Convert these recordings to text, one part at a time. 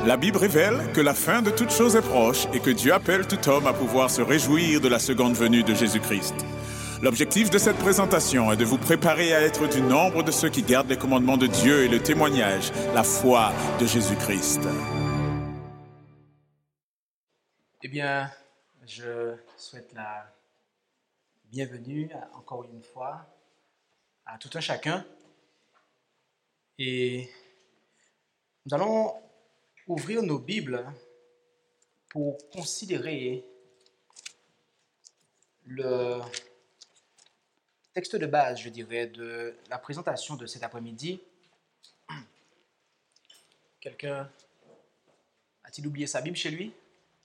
La Bible révèle que la fin de toute chose est proche et que Dieu appelle tout homme à pouvoir se réjouir de la seconde venue de Jésus-Christ. L'objectif de cette présentation est de vous préparer à être du nombre de ceux qui gardent les commandements de Dieu et le témoignage, la foi de Jésus-Christ. Eh bien, je souhaite la bienvenue encore une fois à tout un chacun. Et nous allons ouvrir nos Bibles pour considérer le texte de base, je dirais, de la présentation de cet après-midi. Quelqu'un a-t-il oublié sa Bible chez lui?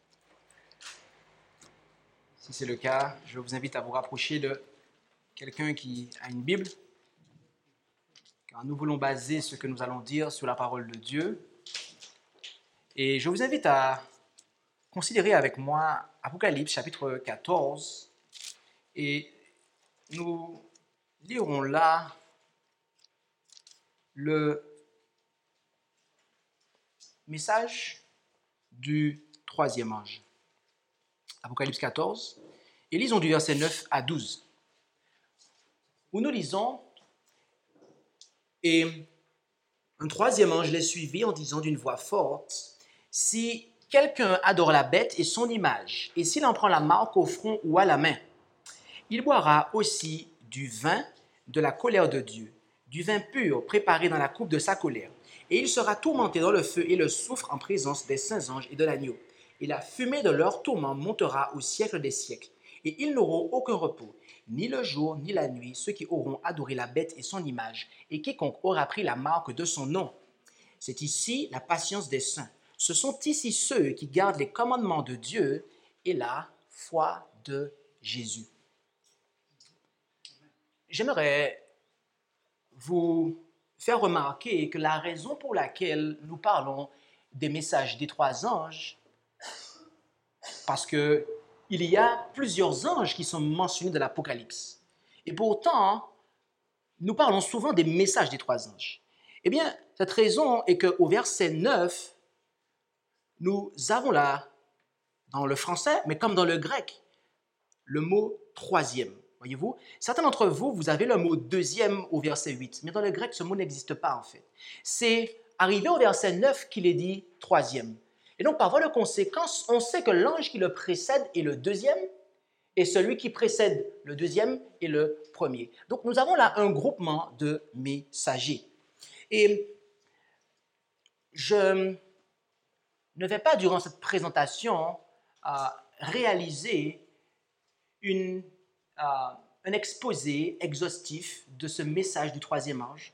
Si c'est le cas, je vous invite à vous rapprocher de quelqu'un qui a une Bible, car nous voulons baser ce que nous allons dire sur la parole de Dieu. Et je vous invite à considérer avec moi Apocalypse chapitre 14, et nous lirons là le message du troisième ange. Apocalypse 14, et lisons du verset 9 à 12, où nous lisons « Et un troisième ange les suivit en disant d'une voix forte, « Si quelqu'un adore la bête et son image, et s'il en prend la marque au front ou à la main, il boira aussi du vin de la colère de Dieu, du vin pur préparé dans la coupe de sa colère, et il sera tourmenté dans le feu et le soufre en présence des saints anges et de l'agneau. Et la fumée de leur tourment montera au siècle des siècles. Et ils n'auront aucun repos, ni le jour, ni la nuit, ceux qui auront adoré la bête et son image, et quiconque aura pris la marque de son nom. C'est ici la patience des saints. Ce sont ici ceux qui gardent les commandements de Dieu et la foi de Jésus. » J'aimerais vous faire remarquer que la raison pour laquelle nous parlons des messages des trois anges, parce qu'il y a plusieurs anges qui sont mentionnés dans l'Apocalypse. Et pourtant, nous parlons souvent des messages des trois anges. Eh bien, cette raison est qu'au verset 9, nous avons là, dans le français, mais comme dans le grec, le mot troisième. Voyez-vous, certains d'entre vous, vous avez le mot deuxième au verset 8, mais dans le grec, ce mot n'existe pas en fait. C'est arrivé au verset 9 qu'il est dit troisième. Et donc, par voie de conséquence, on sait que l'ange qui le précède est le deuxième, et celui qui précède le deuxième est le premier. Donc, nous avons là un groupement de messagers. Et je ne vais pas, durant cette présentation, réaliser un exposé exhaustif de ce message du troisième ange,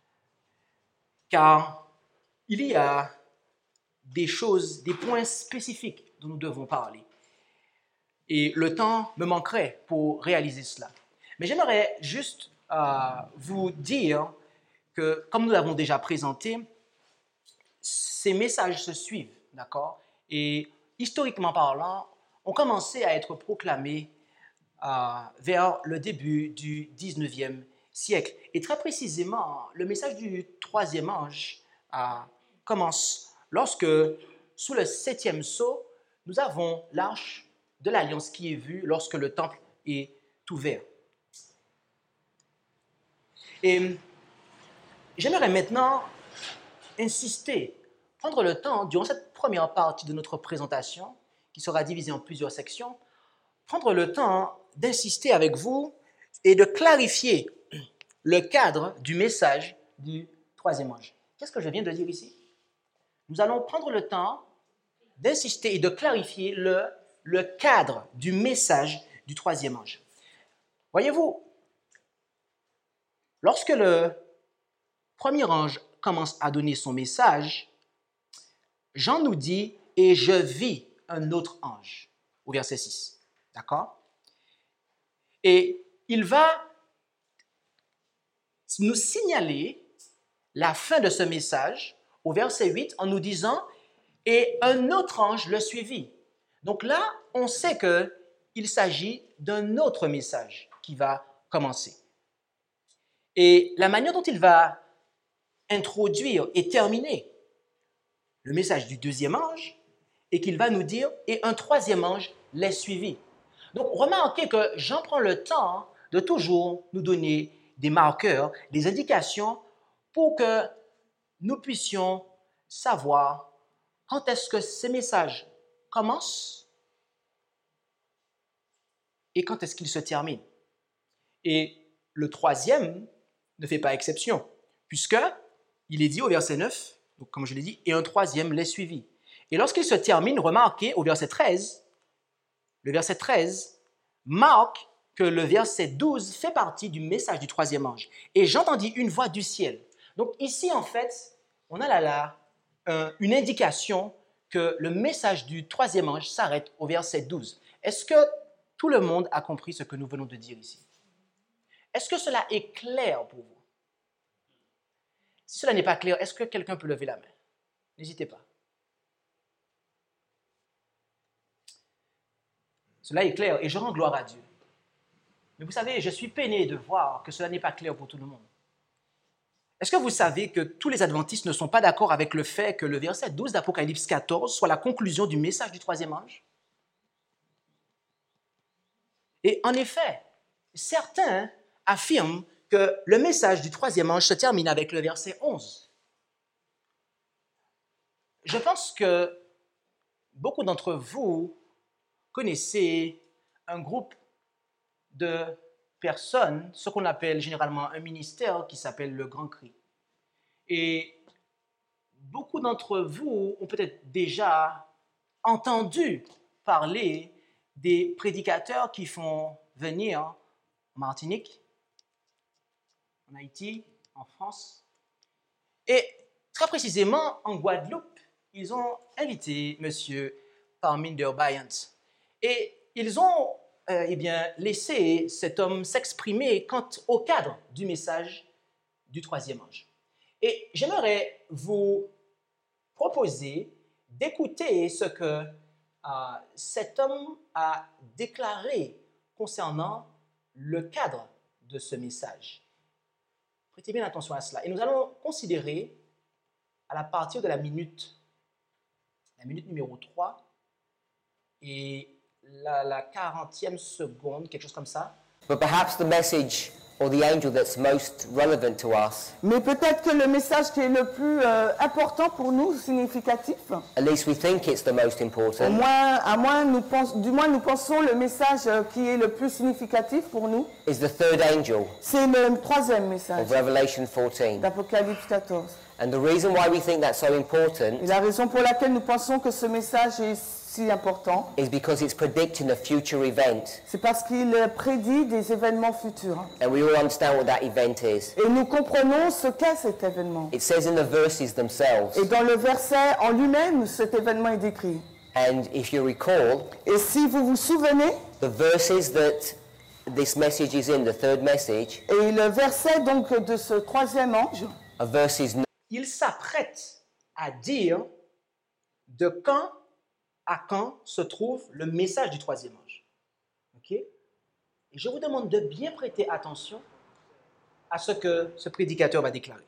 car il y a des choses, des points spécifiques dont nous devons parler. Et le temps me manquerait pour réaliser cela. Mais j'aimerais juste vous dire que, comme nous l'avons déjà présenté, ces messages se suivent, d'accord? Et historiquement parlant, ont commencé à être proclamés vers le début du 19e siècle. Et très précisément, le message du troisième ange commence lorsque, sous le 7e sceau, nous avons l'arche de l'Alliance qui est vue lorsque le temple est ouvert. Et j'aimerais maintenant insister, prendre le temps, durant cette première partie de notre présentation, qui sera divisée en plusieurs sections, prendre le temps d'insister avec vous et de clarifier le cadre du message du troisième ange. Qu'est-ce que je viens de dire ici? Nous allons prendre le temps d'insister et de clarifier le cadre du message du troisième ange. Voyez-vous, lorsque le premier ange commence à donner son message, Jean nous dit « Et je vis un autre ange » au verset 6. D'accord? Et il va nous signaler la fin de ce message au verset 8 en nous disant « Et un autre ange le suivit ». Donc là, on sait qu'il s'agit d'un autre message qui va commencer. Et la manière dont il va introduire et terminer le message du deuxième ange et qu'il va nous dire « et un troisième ange les suivit ». Donc, remarquez que Jean prend le temps de toujours nous donner des marqueurs, des indications pour que nous puissions savoir quand est-ce que ces messages commencent et quand est-ce qu'ils se terminent. Et le troisième ne fait pas exception, puisque il est dit au verset 9, donc comme je l'ai dit, et un troisième les suivit. Et lorsqu'il se termine, remarquez au verset 13, le verset 13 marque que le verset 12 fait partie du message du troisième ange. Et j'entendis une voix du ciel. Donc ici, en fait, on a là une indication que le message du troisième ange s'arrête au verset 12. Est-ce que tout le monde a compris ce que nous venons de dire ici? Est-ce que cela est clair pour vous? Si cela n'est pas clair, est-ce que quelqu'un peut lever la main? N'hésitez pas. Cela est clair et je rends gloire à Dieu. Mais vous savez, je suis peiné de voir que cela n'est pas clair pour tout le monde. Est-ce que vous savez que tous les adventistes ne sont pas d'accord avec le fait que le verset 12 d'Apocalypse 14 soit la conclusion du message du troisième ange? Et en effet, certains affirment que le message du troisième ange se termine avec le verset 11. Je pense que beaucoup d'entre vous connaissez un groupe de personnes, ce qu'on appelle généralement un ministère qui s'appelle le Grand Cri. Et beaucoup d'entre vous ont peut-être déjà entendu parler des prédicateurs qui font venir en Martinique, en Haïti, en France, et très précisément en Guadeloupe, ils ont invité M. Parminder Bryant. Et ils ont laissé cet homme s'exprimer quant au cadre du message du troisième ange. Et j'aimerais vous proposer d'écouter ce que cet homme a déclaré concernant le cadre de ce message. Prêtez bien attention à cela. Et nous allons considérer à partir de la minute numéro 3 et la 40e seconde, quelque chose comme ça. But perhaps the message or the angel that's most relevant to us, Mais peut-être que le message qui est le plus important pour nous, significatif, at least we think it's the most important, du moins nous pensons le message qui est le plus significatif pour nous, is the third angel c'est le troisième message of Revelation 14. d'Apocalypse 14. And the reason why we think that's so important Et la raison pour laquelle nous pensons que ce message est si important, is because it's predicting a future event. c'est parce qu'il prédit des événements futurs. And we all understand what that event is. Et nous comprenons ce qu'est cet événement. It says in the verses themselves, Et dans le verset en lui-même, cet événement est décrit. and if you recall, Et si vous vous souvenez, the verses that this message is in, the third message, et le verset donc de ce troisième ange, are verses Il s'apprête à dire de quand à quand se trouve le message du troisième ange. OK? Et je vous demande de bien prêter attention à ce que ce prédicateur va déclarer.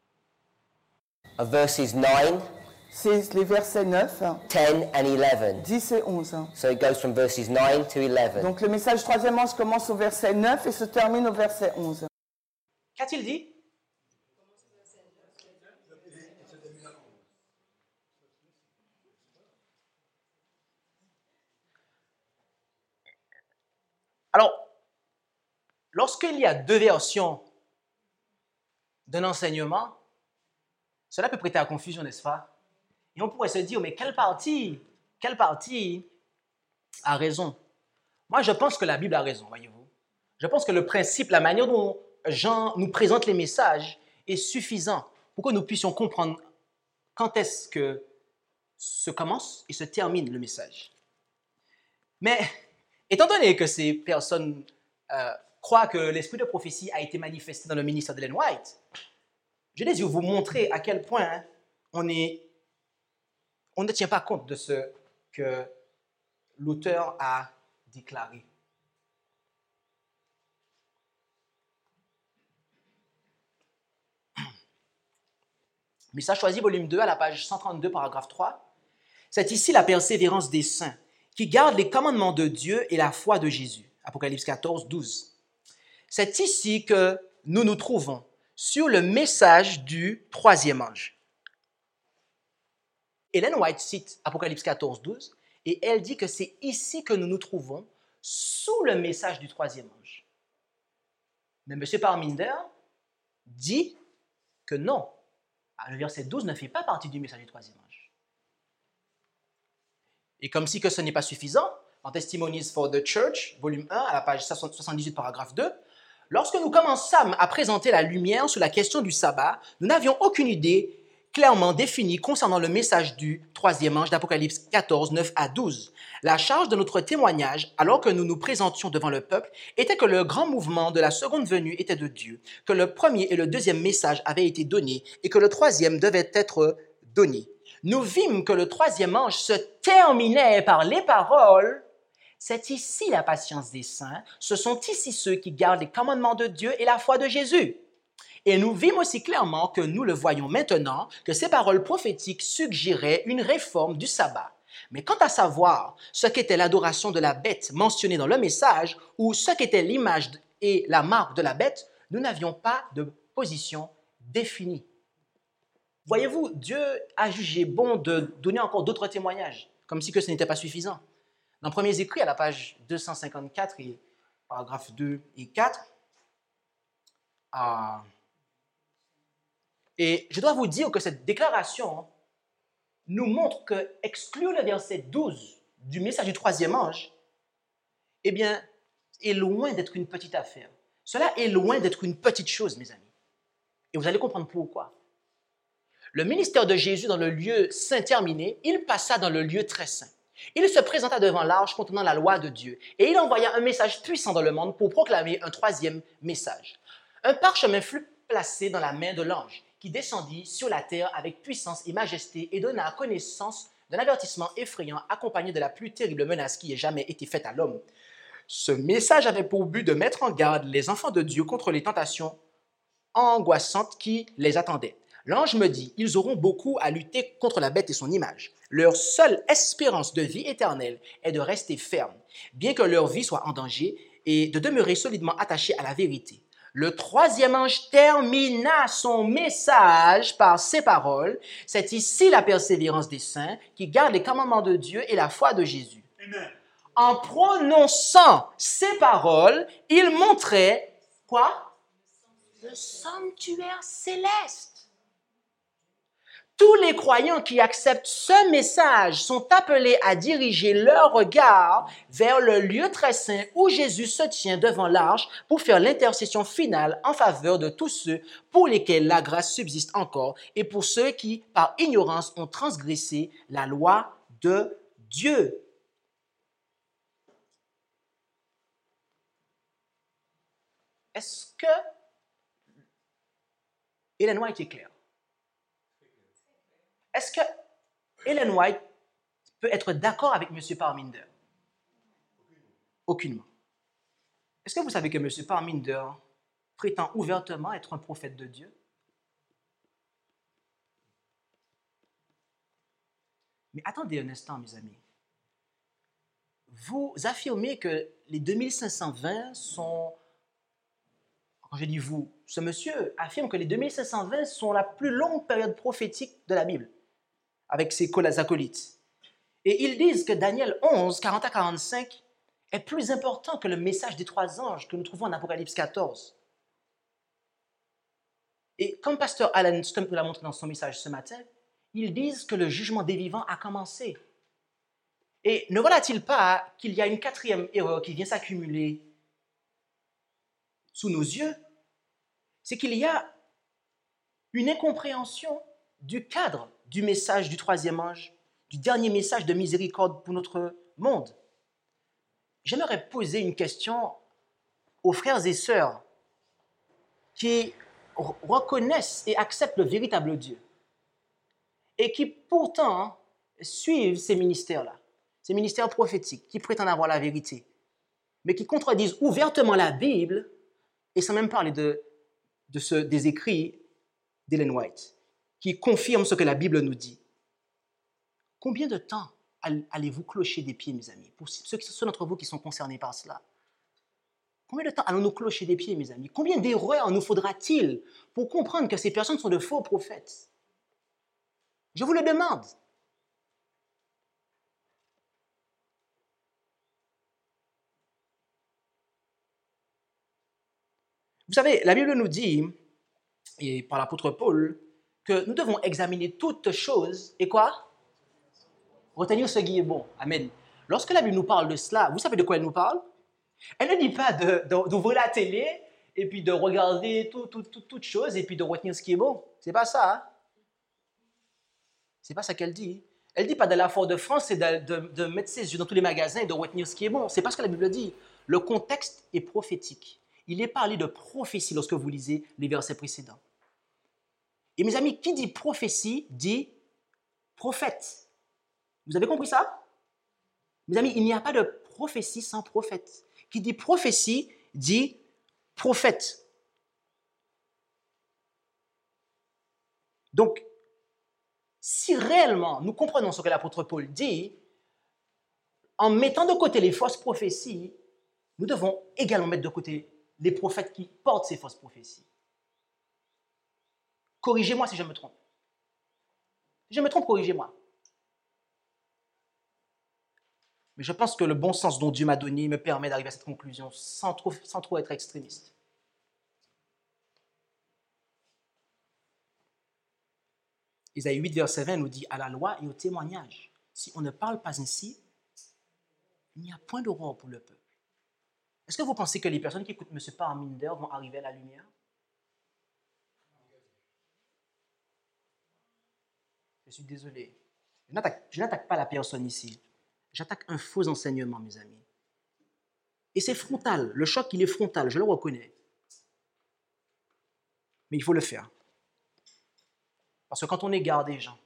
are verses 9, c'est les versets 9, 10, and 11. 10 et 11. So it goes from verses 9 to 11. Donc le message du troisième ange commence au verset 9 et se termine au verset 11. Qu'a-t-il dit? Alors, lorsqu'il y a deux versions d'un enseignement, cela peut prêter à confusion, n'est-ce pas? Et on pourrait se dire, mais quelle partie a raison? Moi, je pense que la Bible a raison, voyez-vous. Je pense que le principe, la manière dont Jean nous présente les messages est suffisant pour que nous puissions comprendre quand est-ce que se commence et se termine le message. Mais étant donné que ces personnes croient que l'esprit de prophétie a été manifesté dans le ministère d'Ellen White, je désire vous montrer à quel point on ne tient pas compte de ce que l'auteur a déclaré. Message choisi, volume 2, à la page 132, paragraphe 3. C'est ici la persévérance des saints, qui gardent les commandements de Dieu et la foi de Jésus. Apocalypse 14, 12. C'est ici que nous nous trouvons, sur le message du troisième ange. Ellen White cite Apocalypse 14, 12, et elle dit que c'est ici que nous nous trouvons, sous le message du troisième ange. Mais M. Parminder dit que non. Le verset 12 ne fait pas partie du message du troisième ange. Et comme si que ce n'est pas suffisant, en Testimonies for the Church, volume 1, à la page 78, paragraphe 2, lorsque nous commençâmes à présenter la lumière sur la question du sabbat, nous n'avions aucune idée clairement définie concernant le message du troisième ange d'Apocalypse 14, 9 à 12. La charge de notre témoignage, alors que nous nous présentions devant le peuple, était que le grand mouvement de la seconde venue était de Dieu, que le premier et le deuxième message avaient été donnés et que le troisième devait être donné. Nous vîmes que le troisième ange se terminait par les paroles « C'est ici la patience des saints, ce sont ici ceux qui gardent les commandements de Dieu et la foi de Jésus. » Et nous vîmes aussi clairement que nous le voyons maintenant, que ces paroles prophétiques suggéraient une réforme du sabbat. Mais quant à savoir ce qu'était l'adoration de la bête mentionnée dans le message, ou ce qu'était l'image et la marque de la bête, nous n'avions pas de position définie. Voyez-vous, Dieu a jugé bon de donner encore d'autres témoignages, comme si que ce n'était pas suffisant. Dans Premiers Écrits, à la page 254 et paragraphes 2 et 4, et je dois vous dire que cette déclaration nous montre que exclure le verset 12 du message du troisième ange, eh bien, est loin d'être une petite affaire. Cela est loin d'être une petite chose, mes amis. Et vous allez comprendre pourquoi. Le ministère de Jésus dans le lieu saint terminé, il passa dans le lieu très saint. Il se présenta devant l'arche contenant la loi de Dieu et il envoya un message puissant dans le monde pour proclamer un troisième message. Un parchemin fut placé dans la main de l'ange qui descendit sur la terre avec puissance et majesté et donna connaissance d'un avertissement effrayant accompagné de la plus terrible menace qui ait jamais été faite à l'homme. Ce message avait pour but de mettre en garde les enfants de Dieu contre les tentations angoissantes qui les attendaient. L'ange me dit, ils auront beaucoup à lutter contre la bête et son image. Leur seule espérance de vie éternelle est de rester ferme, bien que leur vie soit en danger, et de demeurer solidement attachés à la vérité. Le troisième ange termina son message par ces paroles. C'est ici la persévérance des saints qui gardent les commandements de Dieu et la foi de Jésus. Amen. En prononçant ces paroles, il montrait quoi? Le sanctuaire céleste. Tous les croyants qui acceptent ce message sont appelés à diriger leur regard vers le lieu très saint où Jésus se tient devant l'arche pour faire l'intercession finale en faveur de tous ceux pour lesquels la grâce subsiste encore et pour ceux qui, par ignorance, ont transgressé la loi de Dieu. Est-ce que Ellen White est claire? Est-ce que Ellen White peut être d'accord avec M. Parminder? Aucunement. Est-ce que vous savez que M. Parminder prétend ouvertement être un prophète de Dieu? Mais attendez un instant, mes amis. Vous affirmez que les 2520 sont... Quand je dis vous, ce monsieur affirme que les 2520 sont la plus longue période prophétique de la Bible, avec ses acolytes. Et ils disent que Daniel 11, 40 à 45 est plus important que le message des trois anges que nous trouvons en Apocalypse 14. Et comme pasteur Alan Stump nous l'a montré dans son message ce matin, ils disent que le jugement des vivants a commencé. Et ne voilà-t-il pas qu'il y a une quatrième erreur qui vient s'accumuler sous nos yeux? C'est qu'il y a une incompréhension du cadre du message du troisième ange, du dernier message de miséricorde pour notre monde. J'aimerais poser une question aux frères et sœurs qui reconnaissent et acceptent le véritable Dieu et qui pourtant suivent ces ministères-là, ces ministères prophétiques qui prétendent avoir la vérité, mais qui contredisent ouvertement la Bible et sans même parler des écrits d'Ellen White. qui confirme ce que la Bible nous dit. Combien de temps allez-vous clocher des pieds, mes amis, pour ceux d'entre vous qui sont concernés par cela? Combien de temps allons-nous clocher des pieds, mes amis? Combien d'erreurs nous faudra-t-il pour comprendre que ces personnes sont de faux prophètes? Je vous le demande. Vous savez, la Bible nous dit, et par l'apôtre Paul, que nous devons examiner toutes choses et quoi? Retenir ce qui est bon. Amen. Lorsque la Bible nous parle de cela, vous savez de quoi elle nous parle? Elle ne dit pas d'ouvrir la télé et puis de regarder toutes choses et puis de retenir ce qui est bon. C'est pas ça. Hein? C'est pas ça qu'elle dit. Elle dit pas d'aller à Fort-de-France et de mettre ses yeux dans tous les magasins et de retenir ce qui est bon. C'est pas ce que la Bible dit. Le contexte est prophétique. Il est parlé de prophétie lorsque vous lisez les versets précédents. Et mes amis, qui dit prophétie dit prophète. Vous avez compris ça? Mes amis, il n'y a pas de prophétie sans prophète. Qui dit prophétie dit prophète. Donc, si réellement nous comprenons ce que l'apôtre Paul dit, en mettant de côté les fausses prophéties, nous devons également mettre de côté les prophètes qui portent ces fausses prophéties. Corrigez-moi si je me trompe. Si je me trompe, corrigez-moi. Mais je pense que le bon sens dont Dieu m'a donné me permet d'arriver à cette conclusion sans trop être extrémiste. Isaïe 8, verset 20 nous dit « À la loi et au témoignage, si on ne parle pas ainsi, il n'y a point d'aurore pour le peuple. » Est-ce que vous pensez que les personnes qui écoutent M. Parminder vont arriver à la lumière? Je suis désolé. Je n'attaque pas la personne ici. J'attaque un faux enseignement, mes amis. Et c'est frontal. Le choc, il est frontal, je le reconnais. Mais il faut le faire. Parce que quand on égare des gens,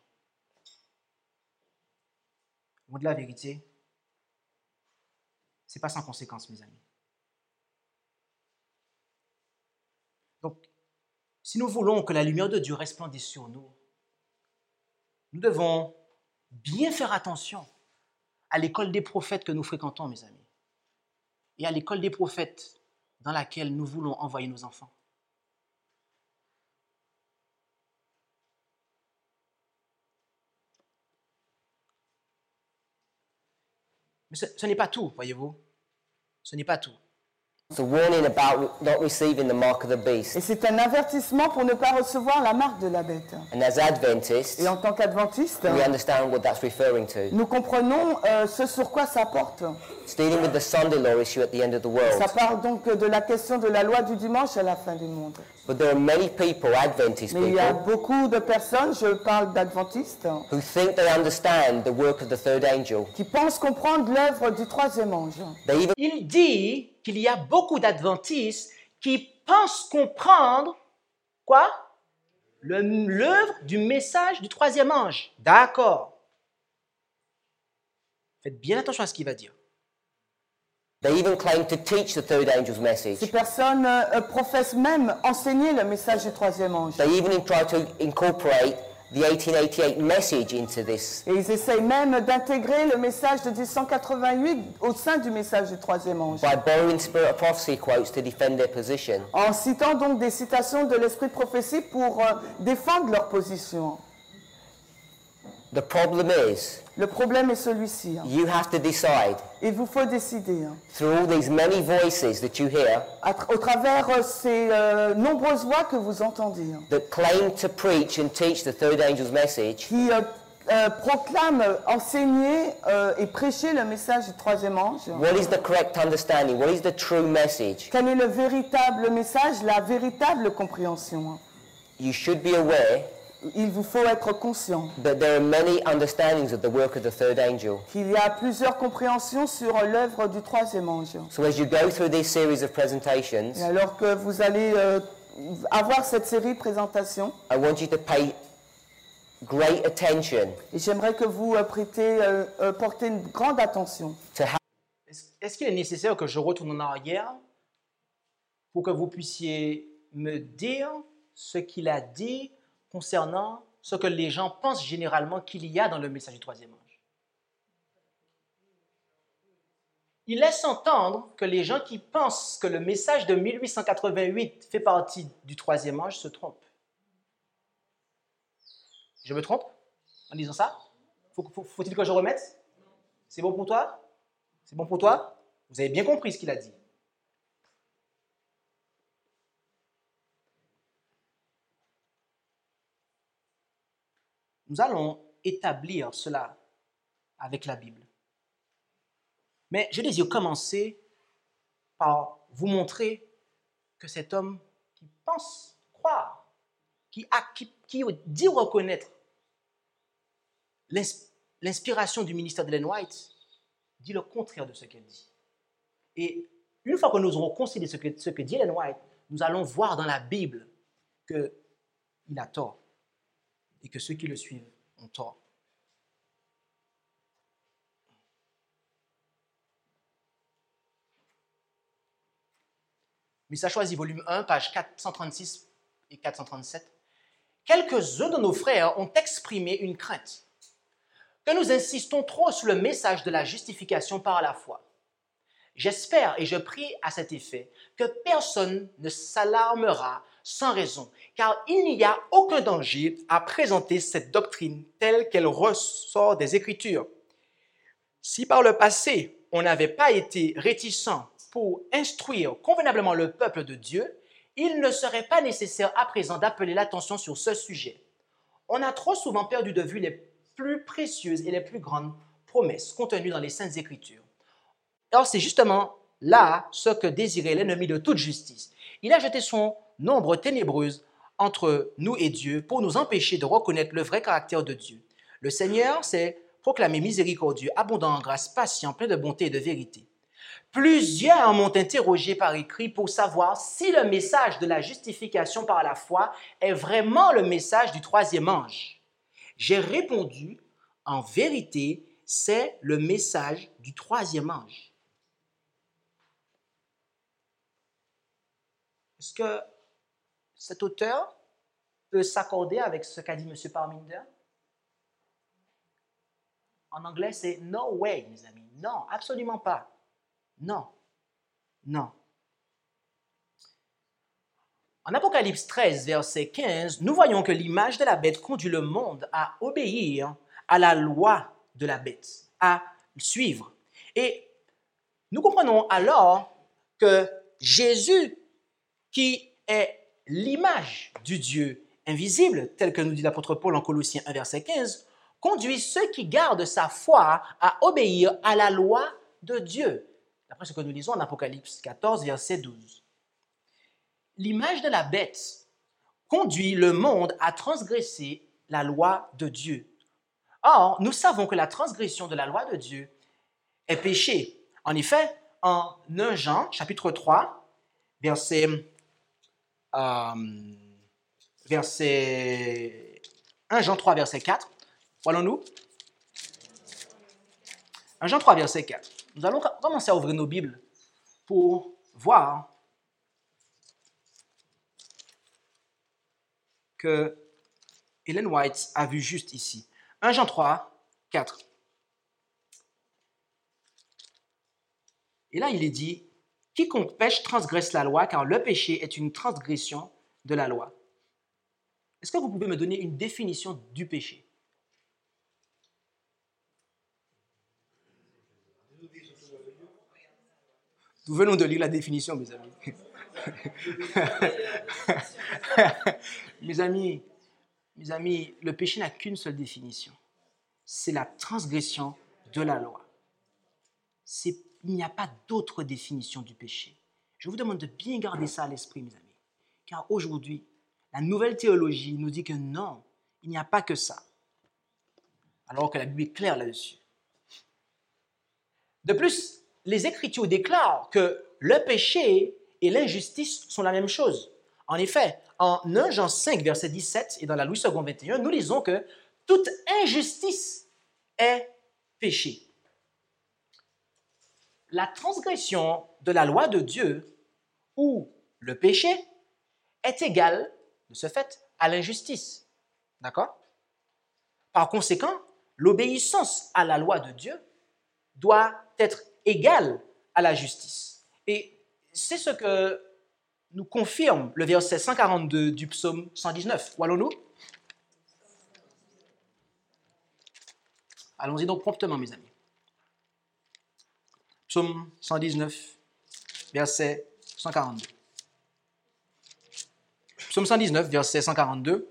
au bout de la vérité, ce n'est pas sans conséquence, mes amis. Donc, si nous voulons que la lumière de Dieu resplendisse sur nous, nous devons bien faire attention à l'école des prophètes que nous fréquentons, mes amis, et à l'école des prophètes dans laquelle nous voulons envoyer nos enfants. Mais ce n'est pas tout, voyez-vous. Ce n'est pas tout. It's a warning about not receiving the mark of the beast. Et c'est un avertissement pour ne pas recevoir la marque de la bête. And as Adventists, Et en tant qu'adventistes, we understand what that's referring to. nous comprenons ce sur quoi ça porte. It's dealing with the Sunday law issue at the end of the world. Ça parle donc de la question de la loi du dimanche à la fin du monde. But there are many people, Adventist Mais il y a people, beaucoup de personnes, je parle d'adventistes, who think they understand the work of the third angel. qui pensent comprendre l'œuvre du troisième ange. They even Il dit qu'il y a beaucoup d'adventistes qui pensent comprendre, quoi? L'œuvre du message du troisième ange. D'accord. Faites bien attention à ce qu'il va dire. They even claim to teach the third angel's message. Ces personnes professent même enseigner le message du troisième ange. They even try to incorporate the 1888 message into this. Et ils essayent même d'intégrer le message de 1888 au sein du message du troisième ange. By borrowing spirit of prophecy quotes to defend their position. En citant donc des citations de l'esprit de prophétie pour défendre leur position. The problem is, Le problème est celui-ci. you have to decide, Il vous faut décider. through all these many voices that you hear, Au travers ces nombreuses voix que vous entendez, that claim to preach and teach the third angel's message, qui proclament enseigner et prêcher le message du troisième ange. what is the correct understanding? What is the true message? Quel est le véritable message, la véritable compréhension? You should be aware Il vous faut être conscient that there are many understandings of the work of the third angel. qu'il y a plusieurs compréhensions sur l'œuvre du troisième ange. So as you go through this series of presentations, Et alors que vous allez avoir cette série de présentations, I want you to pay great attention et j'aimerais que vous portez une grande attention. to how Est-ce qu'il est nécessaire que je retourne en arrière pour que vous puissiez me dire ce qu'il a dit concernant ce que les gens pensent généralement qu'il y a dans le message du troisième ange. Il laisse entendre que les gens qui pensent que le message de 1888 fait partie du troisième ange se trompent. Je me trompe en disant ça? Faut-il que je remette? C'est bon pour toi? C'est bon pour toi? Vous avez bien compris ce qu'il a dit. Nous allons établir cela avec la Bible. Mais je désire commencer par vous montrer que cet homme qui pense croire, qui dit reconnaître l'inspiration du ministère d'Ellen White, dit le contraire de ce qu'elle dit. Et une fois que nous aurons considéré ce que dit Ellen White, nous allons voir dans la Bible qu'il a tort et que ceux qui le suivent ont tort. Message choisi, volume 1, pages 436 et 437. Quelques-uns de nos frères ont exprimé une crainte que nous insistons trop sur le message de la justification par la foi. J'espère et je prie à cet effet que personne ne s'alarmera sans raison, car il n'y a aucun danger à présenter cette doctrine telle qu'elle ressort des Écritures. Si par le passé, on n'avait pas été réticent pour instruire convenablement le peuple de Dieu, il ne serait pas nécessaire à présent d'appeler l'attention sur ce sujet. On a trop souvent perdu de vue les plus précieuses et les plus grandes promesses contenues dans les Saintes Écritures. Alors c'est justement là ce que désirait l'ennemi de toute justice. Il a jeté son ombre ténébreuse entre nous et Dieu pour nous empêcher de reconnaître le vrai caractère de Dieu. Le Seigneur s'est proclamé miséricordieux, abondant en grâce, patient, plein de bonté et de vérité. Plusieurs m'ont interrogé par écrit pour savoir si le message de la justification par la foi est vraiment le message du troisième ange. J'ai répondu, en vérité, c'est le message du troisième ange. Est-ce que cet auteur peut s'accorder avec ce qu'a dit M. Parminder? En anglais, c'est « no way », mes amis. Non, absolument pas. Non, non. En Apocalypse 13, verset 15, nous voyons que l'image de la bête conduit le monde à obéir à la loi de la bête, à suivre. Et nous comprenons alors que Jésus, qui est l'image du Dieu invisible, tel que nous dit l'apôtre Paul en Colossiens 1, verset 15, conduit ceux qui gardent sa foi à obéir à la loi de Dieu. D'après ce que nous lisons en Apocalypse 14, verset 12. L'image de la bête conduit le monde à transgresser la loi de Dieu. Or, nous savons que la transgression de la loi de Dieu est péché. En effet, en 1 Jean, chapitre 3, verset 1 Jean 3, verset 4, voyons-nous. 1 Jean 3, verset 4. Nous allons commencer à ouvrir nos Bibles pour voir que Ellen White a vu juste ici. 1 Jean 3, 4. Et là, il est dit, « Quiconque pêche transgresse la loi, car le péché est une transgression de la loi. » Est-ce que vous pouvez me donner une définition du péché? Nous venons de lire la définition, mes amis. Mes amis, le péché n'a qu'une seule définition. C'est la transgression de la loi. Il n'y a pas d'autre définition du péché. Je vous demande de bien garder ça à l'esprit, mes amis. Car aujourd'hui, la nouvelle théologie nous dit que non, il n'y a pas que ça. Alors que la Bible est claire là-dessus. De plus, les Écritures déclarent que le péché et l'injustice sont la même chose. En effet, en 1 Jean 5, verset 17, et dans la Louis II 21, nous lisons que toute injustice est péché. La transgression de la loi de Dieu ou le péché est égal, de ce fait, à l'injustice. D'accord? Par conséquent, l'obéissance à la loi de Dieu doit être égale à la justice. Et c'est ce que nous confirme le verset 142 du psaume 119. Où allons-nous? Allons-y donc promptement, mes amis. Psaume 119, verset 142. Psaume 119, verset 142.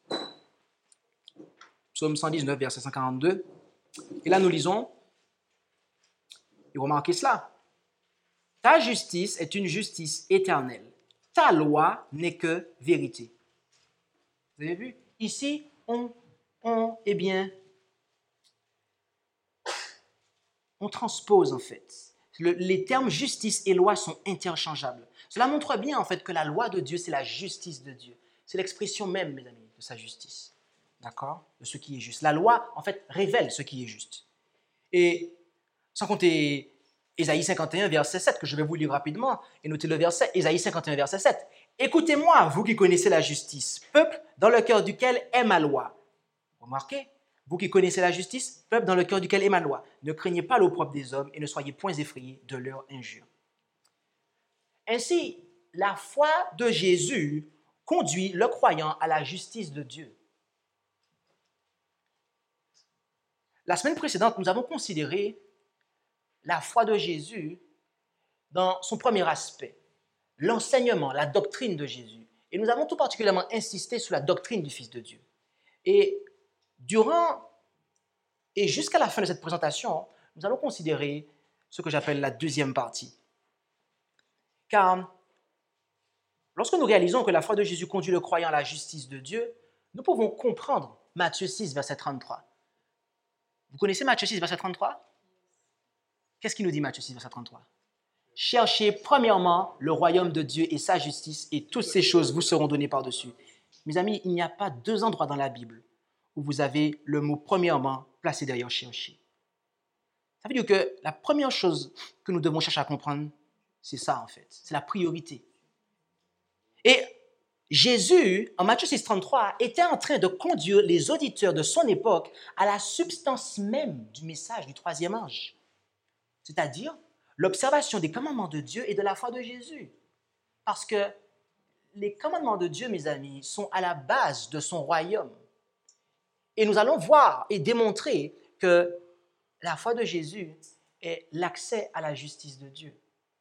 Psaume 119, verset 142. Et là, nous lisons, et remarquez cela. Ta justice est une justice éternelle. Ta loi n'est que vérité. Vous avez vu? Ici, on transpose en fait. Les termes justice et loi sont interchangeables. Cela montre bien en fait que la loi de Dieu, c'est la justice de Dieu. C'est l'expression même, mes amis, de sa justice. D'accord? De ce qui est juste. La loi, en fait, révèle ce qui est juste. Et sans compter Ésaïe 51, verset 7, que je vais vous lire rapidement, et notez le verset, Ésaïe 51, verset 7. « Écoutez-moi, vous qui connaissez la justice, peuple dans le cœur duquel est ma loi. » Remarquez, vous qui connaissez la justice, peuple dans le cœur duquel est ma loi. Ne craignez pas l'opprobre des hommes et ne soyez point effrayés de leurs injures. Ainsi, la foi de Jésus conduit le croyant à la justice de Dieu. La semaine précédente, nous avons considéré la foi de Jésus dans son premier aspect, l'enseignement, la doctrine de Jésus. Et nous avons tout particulièrement insisté sur la doctrine du Fils de Dieu. Et durant et jusqu'à la fin de cette présentation, nous allons considérer ce que j'appelle la deuxième partie. Car lorsque nous réalisons que la foi de Jésus conduit le croyant à la justice de Dieu, nous pouvons comprendre Matthieu 6, verset 33. Vous connaissez Matthieu 6, verset 33? Qu'est-ce qu'il nous dit Matthieu 6, verset 33? Cherchez premièrement le royaume de Dieu et sa justice, et toutes ces choses vous seront données par-dessus. Mes amis, il n'y a pas deux endroits dans la Bible où vous avez le mot premièrement placé derrière chercher. Ça veut dire que la première chose que nous devons chercher à comprendre, c'est ça en fait, c'est la priorité. Et Jésus, en Matthieu 6, 33, était en train de conduire les auditeurs de son époque à la substance même du message du troisième ange, c'est-à-dire l'observation des commandements de Dieu et de la foi de Jésus. Parce que les commandements de Dieu, mes amis, sont à la base de son royaume. Et nous allons voir et démontrer que la foi de Jésus est l'accès à la justice de Dieu.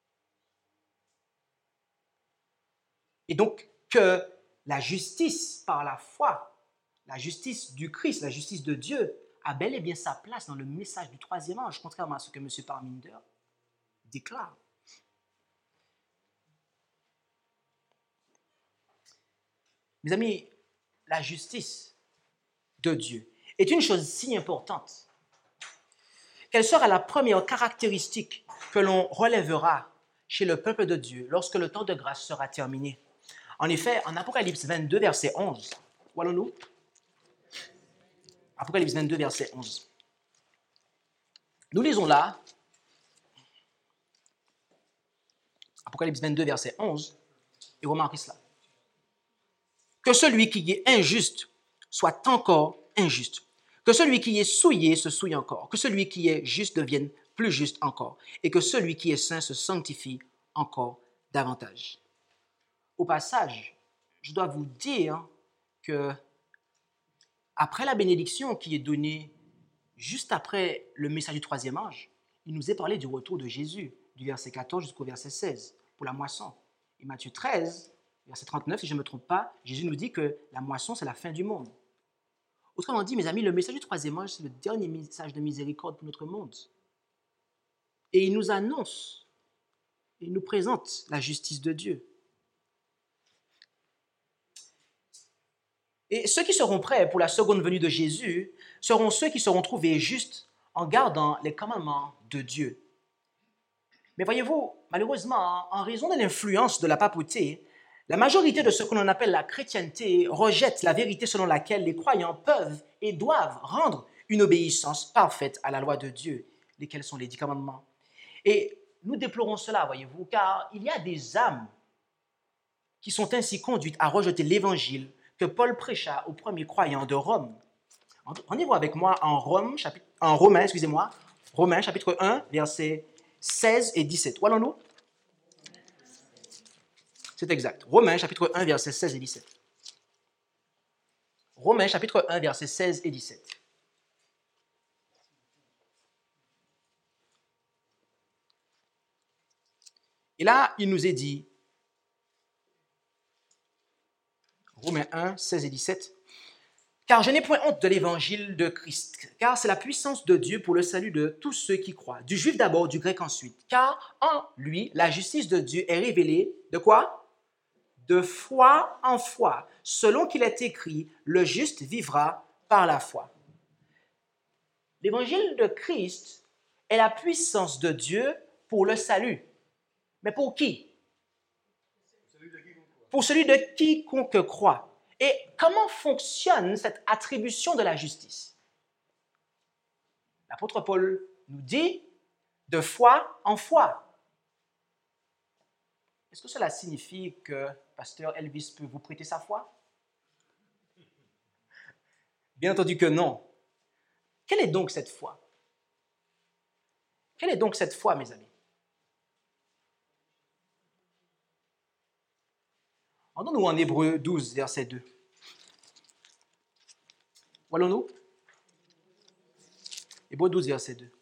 Et donc que la justice par la foi, la justice du Christ, la justice de Dieu, a bel et bien sa place dans le message du troisième ange, contrairement à ce que M. Parminder déclare. Mes amis, la justice de Dieu est une chose si importante qu'elle sera la première caractéristique que l'on relèvera chez le peuple de Dieu lorsque le temps de grâce sera terminé. En effet, en Apocalypse 22, verset 11, où allons-nous? Apocalypse 22, verset 11. Nous lisons là, Apocalypse 22, verset 11, et remarquez cela. Que celui qui est injuste soit encore injuste. Que celui qui est souillé se souille encore. Que celui qui est juste devienne plus juste encore. Et que celui qui est saint se sanctifie encore davantage. Au passage, je dois vous dire que après la bénédiction qui est donnée juste après le message du troisième ange, il nous est parlé du retour de Jésus, du verset 14 jusqu'au verset 16, pour la moisson. Et Matthieu 13, verset 39, si je ne me trompe pas, Jésus nous dit que la moisson, c'est la fin du monde. Autrement dit, mes amis, le message du troisième ange, c'est le dernier message de miséricorde pour notre monde. Et il nous annonce, il nous présente la justice de Dieu. Et ceux qui seront prêts pour la seconde venue de Jésus seront ceux qui seront trouvés justes en gardant les commandements de Dieu. Mais voyez-vous, malheureusement, en raison de l'influence de la papauté, la majorité de ce que l'on appelle la chrétienté rejette la vérité selon laquelle les croyants peuvent et doivent rendre une obéissance parfaite à la loi de Dieu, lesquels sont les 10 commandements. Et nous déplorons cela, voyez-vous, car il y a des âmes qui sont ainsi conduites à rejeter l'évangile que Paul prêcha aux premiers croyants de Rome. Rendez-vous avec moi en Romains, Romains chapitre 1, versets 16 et 17. Où allons-nous? C'est exact. Romains chapitre 1, versets 16 et 17. Romains chapitre 1, versets 16 et 17. Et là, il nous est dit, Romains 1, 16 et 17, « Car je n'ai point honte de l'évangile de Christ, car c'est la puissance de Dieu pour le salut de tous ceux qui croient, du juif d'abord, du grec ensuite. Car en lui, la justice de Dieu est révélée, de quoi? De foi en foi, selon qu'il est écrit, le juste vivra par la foi. » L'évangile de Christ est la puissance de Dieu pour le salut. Mais pour qui? Pour celui de quiconque croit. Et comment fonctionne cette attribution de la justice? L'apôtre Paul nous dit de foi en foi. Est-ce que cela signifie que pasteur Elvis peut vous prêter sa foi? Bien entendu que non. Quelle est donc cette foi? Quelle est donc cette foi, mes amis? Rendons-nous en Hébreux 12, verset 2. Où allons-nous? Hébreux 12, verset 2.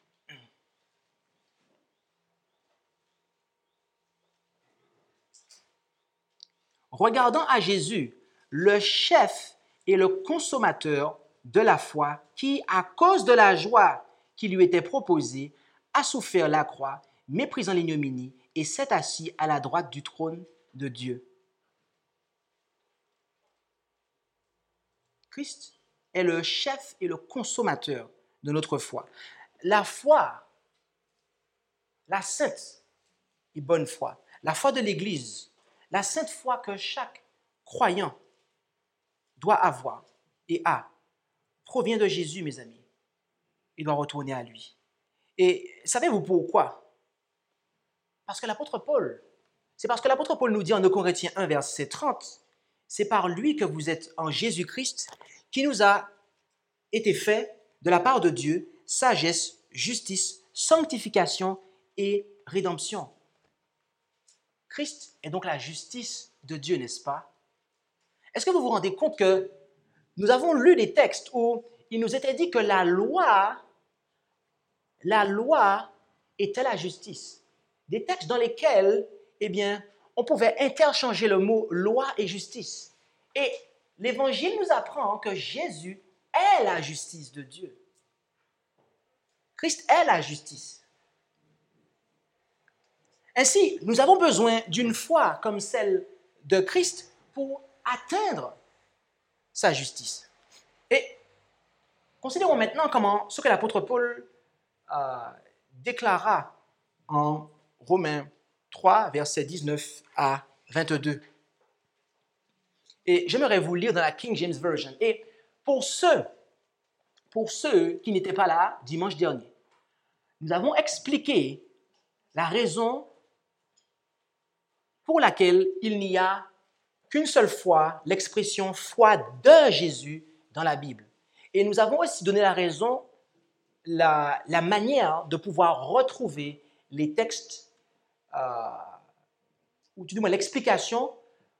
Regardant à Jésus, le chef et le consommateur de la foi, qui, à cause de la joie qui lui était proposée, a souffert la croix, méprisant l'ignominie, et s'est assis à la droite du trône de Dieu. Christ est le chef et le consommateur de notre foi. La foi, la sainte et bonne foi, la foi de l'Église, la sainte foi que chaque croyant doit avoir et a, provient de Jésus, mes amis. Il doit retourner à lui. Et savez-vous pourquoi? Parce que l'apôtre Paul nous dit en 2 Corinthiens 1, verset 30, c'est par lui que vous êtes en Jésus-Christ, qui nous a été fait de la part de Dieu sagesse, justice, sanctification et rédemption. Christ est donc la justice de Dieu, n'est-ce pas? Est-ce que vous vous rendez compte que nous avons lu des textes où il nous était dit que la loi était la justice. Des textes dans lesquels, on pouvait interchanger le mot loi et justice. Et l'Évangile nous apprend que Jésus est la justice de Dieu. Christ est la justice. Ainsi, nous avons besoin d'une foi comme celle de Christ pour atteindre sa justice. Et considérons maintenant comment ce que l'apôtre Paul déclara en Romains 3, versets 19 à 22. Et j'aimerais vous lire dans la King James Version. Et pour ceux qui n'étaient pas là dimanche dernier, nous avons expliqué la raison pour laquelle il n'y a qu'une seule fois l'expression « foi de Jésus » dans la Bible. Et nous avons aussi donné la raison, la manière de pouvoir retrouver les textes, ou du moins l'explication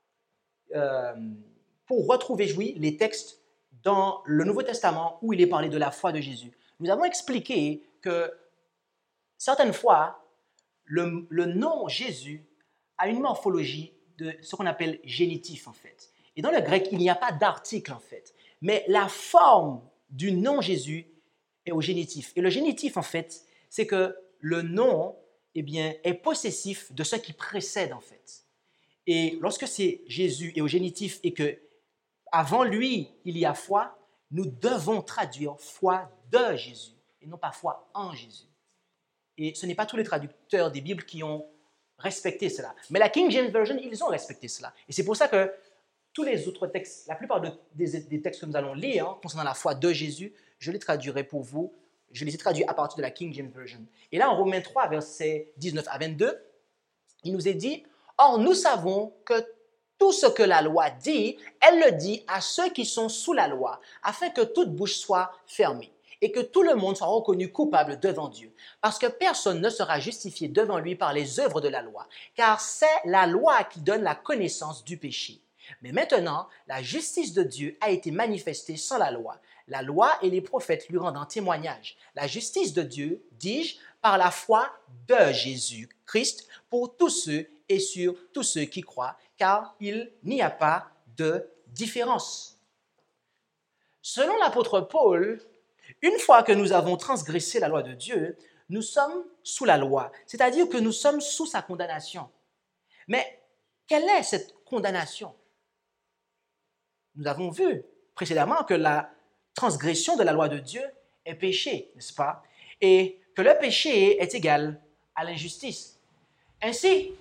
pour retrouver, les textes dans le Nouveau Testament où il est parlé de la foi de Jésus. Nous avons expliqué que certaines fois, le nom Jésus a une morphologie de ce qu'on appelle génitif, en fait. Et dans le grec, il n'y a pas d'article, en fait. Mais la forme du nom Jésus est au génitif. Et le génitif, en fait, c'est que le nom, est possessif de ce qui précède, en fait. Et lorsque c'est Jésus et au génitif et que avant lui, il y a foi, nous devons traduire foi de Jésus et non pas foi en Jésus. Et ce n'est pas tous les traducteurs des Bibles qui ont respecté cela. Mais la King James Version, ils ont respecté cela. Et c'est pour ça que tous les autres textes, la plupart des textes que nous allons lire concernant la foi de Jésus, je les traduirai pour vous. Je les ai traduits à partir de la King James Version. Et là, en Romains 3, versets 19 à 22, il nous est dit « Or, nous savons que tout ce que la loi dit, elle le dit à ceux qui sont sous la loi, afin que toute bouche soit fermée et que tout le monde soit reconnu coupable devant Dieu. Parce que personne ne sera justifié devant lui par les œuvres de la loi, car c'est la loi qui donne la connaissance du péché. Mais maintenant, la justice de Dieu a été manifestée sans la loi. La loi et les prophètes lui rendant témoignage. La justice de Dieu, dis-je, par la foi de Jésus-Christ pour tous ceux et sur tous ceux qui croient, car il n'y a pas de différence. Selon l'apôtre Paul, une fois que nous avons transgressé la loi de Dieu, nous sommes sous la loi, c'est-à-dire que nous sommes sous sa condamnation. Mais quelle est cette condamnation? Nous avons vu précédemment que la transgression de la loi de Dieu est péché, n'est-ce pas? Et que le péché est égal à l'injustice. Ainsi,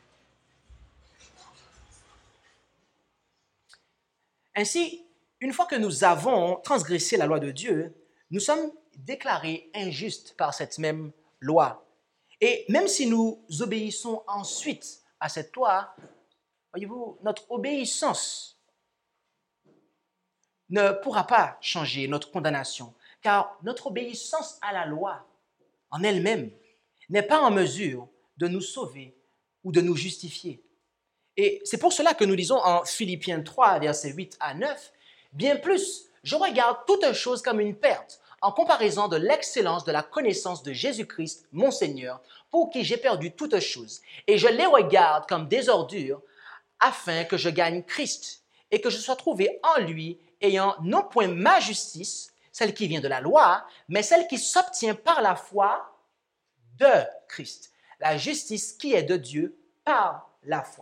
une fois que nous avons transgressé la loi de Dieu, nous sommes déclarés injustes par cette même loi. Et même si nous obéissons ensuite à cette loi, voyez-vous, notre obéissance ne pourra pas changer notre condamnation, car notre obéissance à la loi en elle-même n'est pas en mesure de nous sauver ou de nous justifier. Et c'est pour cela que nous lisons en Philippiens 3, versets 8 à 9, « Bien plus, je regarde toute chose comme une perte, en comparaison de l'excellence de la connaissance de Jésus-Christ, mon Seigneur, pour qui j'ai perdu toutes choses, et je les regarde comme des ordures, afin que je gagne Christ, et que je sois trouvé en lui, ayant non point ma justice, celle qui vient de la loi, mais celle qui s'obtient par la foi de Christ, la justice qui est de Dieu par la foi. »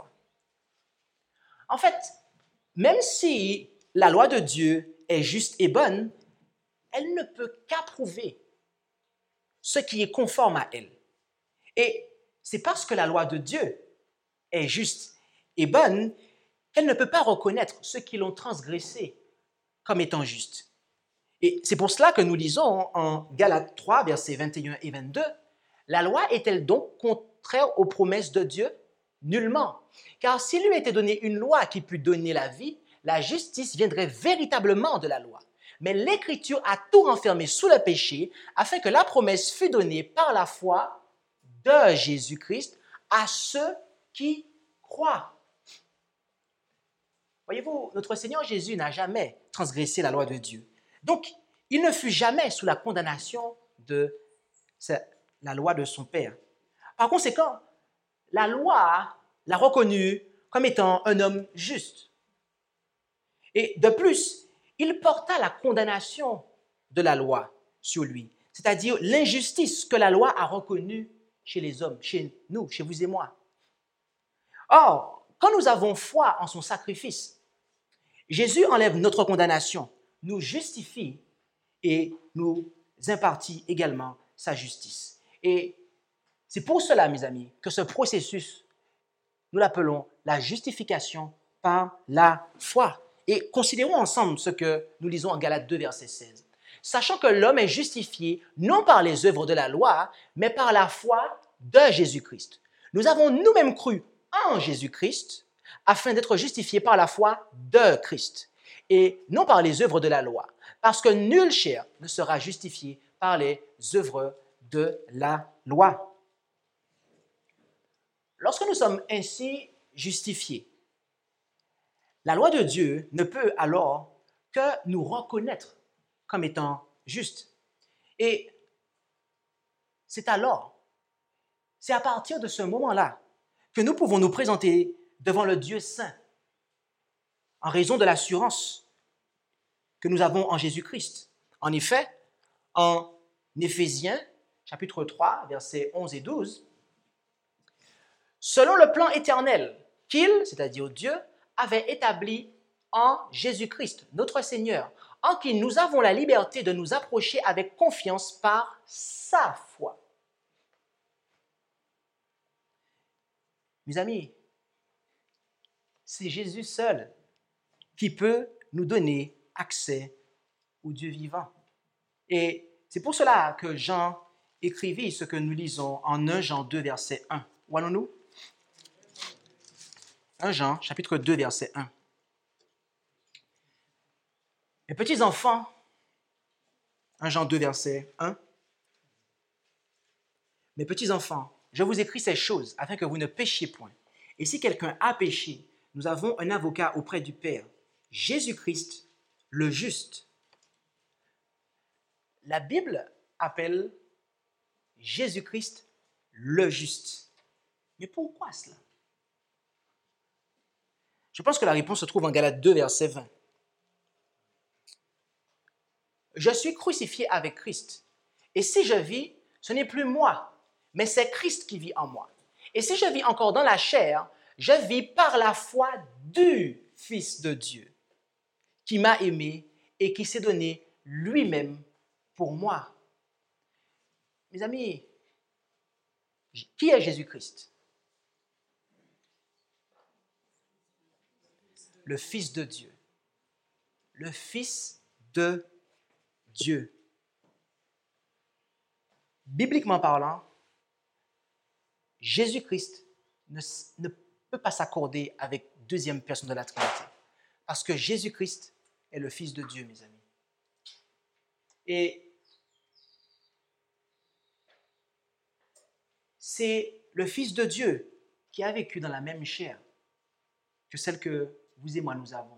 En fait, même si la loi de Dieu est juste et bonne, elle ne peut qu'approuver ce qui est conforme à elle. Et c'est parce que la loi de Dieu est juste et bonne qu'elle ne peut pas reconnaître ceux qui l'ont transgressée comme étant juste. Et c'est pour cela que nous lisons en Galates 3, versets 21 et 22, « La loi est-elle donc contraire aux promesses de Dieu? Nullement. Car s'il lui était donné une loi qui pût donner la vie, la justice viendrait véritablement de la loi. Mais l'Écriture a tout renfermé sous le péché, afin que la promesse fût donnée par la foi de Jésus-Christ à ceux qui croient. » Voyez-vous, notre Seigneur Jésus n'a jamais transgressé la loi de Dieu. Donc, il ne fut jamais sous la condamnation de la loi de son Père. Par conséquent, la loi l'a reconnu comme étant un homme juste. Et de plus, il porta la condamnation de la loi sur lui, c'est-à-dire l'injustice que la loi a reconnue chez les hommes, chez nous, chez vous et moi. Or, quand nous avons foi en son sacrifice, Jésus enlève notre condamnation, nous justifie et nous impartit également sa justice. Et c'est pour cela, mes amis, que ce processus, nous l'appelons la justification par la foi. Et considérons ensemble ce que nous lisons en Galates 2, verset 16. « Sachant que l'homme est justifié non par les œuvres de la loi, mais par la foi de Jésus-Christ. Nous avons nous-mêmes cru en Jésus-Christ afin d'être justifiés par la foi de Christ et non par les œuvres de la loi, parce que nulle chair ne sera justifiée par les œuvres de la loi. » Lorsque nous sommes ainsi justifiés, la loi de Dieu ne peut alors que nous reconnaître comme étant justes. Et c'est à partir de ce moment-là, que nous pouvons nous présenter devant le Dieu saint en raison de l'assurance que nous avons en Jésus-Christ. En effet, en Éphésiens, chapitre 3, versets 11 et 12, « Selon le plan éternel qu'il, c'est-à-dire Dieu, avait établi en Jésus-Christ, notre Seigneur, en qui nous avons la liberté de nous approcher avec confiance par sa foi. » Mes amis, c'est Jésus seul qui peut nous donner accès au Dieu vivant. Et c'est pour cela que Jean écrivit ce que nous lisons en 1 Jean 2, verset 1. Où allons-nous? 1 Jean, chapitre 2, verset 1. Mes petits enfants, 1 Jean 2, verset 1. Mes petits enfants, je vous écris ces choses afin que vous ne péchiez point. Et si quelqu'un a péché, nous avons un avocat auprès du Père, Jésus-Christ, le juste. La Bible appelle Jésus-Christ le juste. Mais pourquoi cela? Je pense que la réponse se trouve en Galates 2, verset 20. Je suis crucifié avec Christ. Et si je vis, ce n'est plus moi, mais c'est Christ qui vit en moi. Et si je vis encore dans la chair, je vis par la foi du Fils de Dieu, qui m'a aimé et qui s'est donné lui-même pour moi. Mes amis, qui est Jésus-Christ? Le Fils de Dieu. Le Fils de Dieu. Bibliquement parlant, Jésus-Christ ne peut pas s'accorder avec deuxième personne de la Trinité. Parce que Jésus-Christ est le Fils de Dieu, mes amis. Et c'est le Fils de Dieu qui a vécu dans la même chair que celle que vous et moi nous avons.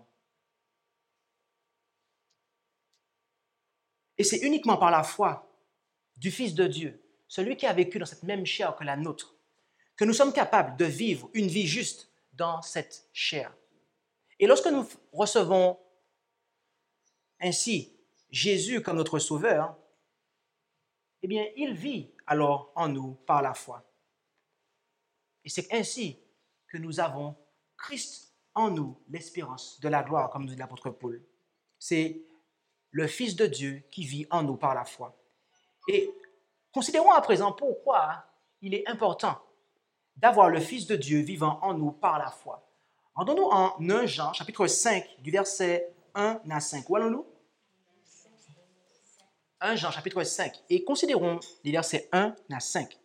Et c'est uniquement par la foi du Fils de Dieu, celui qui a vécu dans cette même chair que la nôtre, que nous sommes capables de vivre une vie juste dans cette chair. Et lorsque nous recevons ainsi Jésus comme notre Sauveur, eh bien, il vit alors en nous par la foi. Et c'est ainsi que nous avons Christ en nous, l'espérance de la gloire, comme nous dit l'apôtre Paul. C'est le Fils de Dieu qui vit en nous par la foi. Et considérons à présent pourquoi il est important d'avoir le Fils de Dieu vivant en nous par la foi. Rendons-nous en 1 Jean, chapitre 5, du verset 1 à 5. Où allons-nous? 1 Jean, chapitre 5. Et considérons les versets 1 à 5.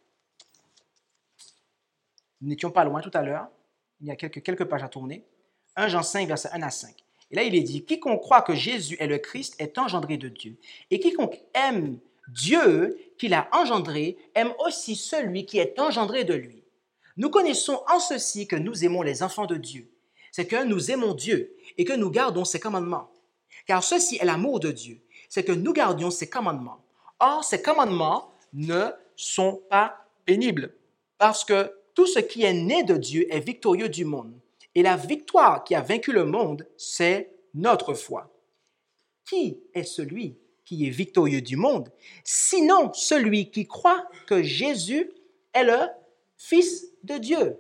Nous n'étions pas loin tout à l'heure. Il y a quelques pages à tourner. 1 Jean 5, verset 1 à 5. Et là, il est dit, « Quiconque croit que Jésus est le Christ est engendré de Dieu. Et quiconque aime Dieu qui l'a engendré, aime aussi celui qui est engendré de lui. Nous connaissons en ceci que nous aimons les enfants de Dieu. C'est que nous aimons Dieu et que nous gardons ses commandements. Car ceci est l'amour de Dieu, c'est que nous gardions ses commandements. Or, ces commandements ne sont pas pénibles, parce que tout ce qui est né de Dieu est victorieux du monde. Et la victoire qui a vaincu le monde, c'est notre foi. Qui est celui qui est victorieux du monde? Sinon celui qui croit que Jésus est le Fils de Dieu.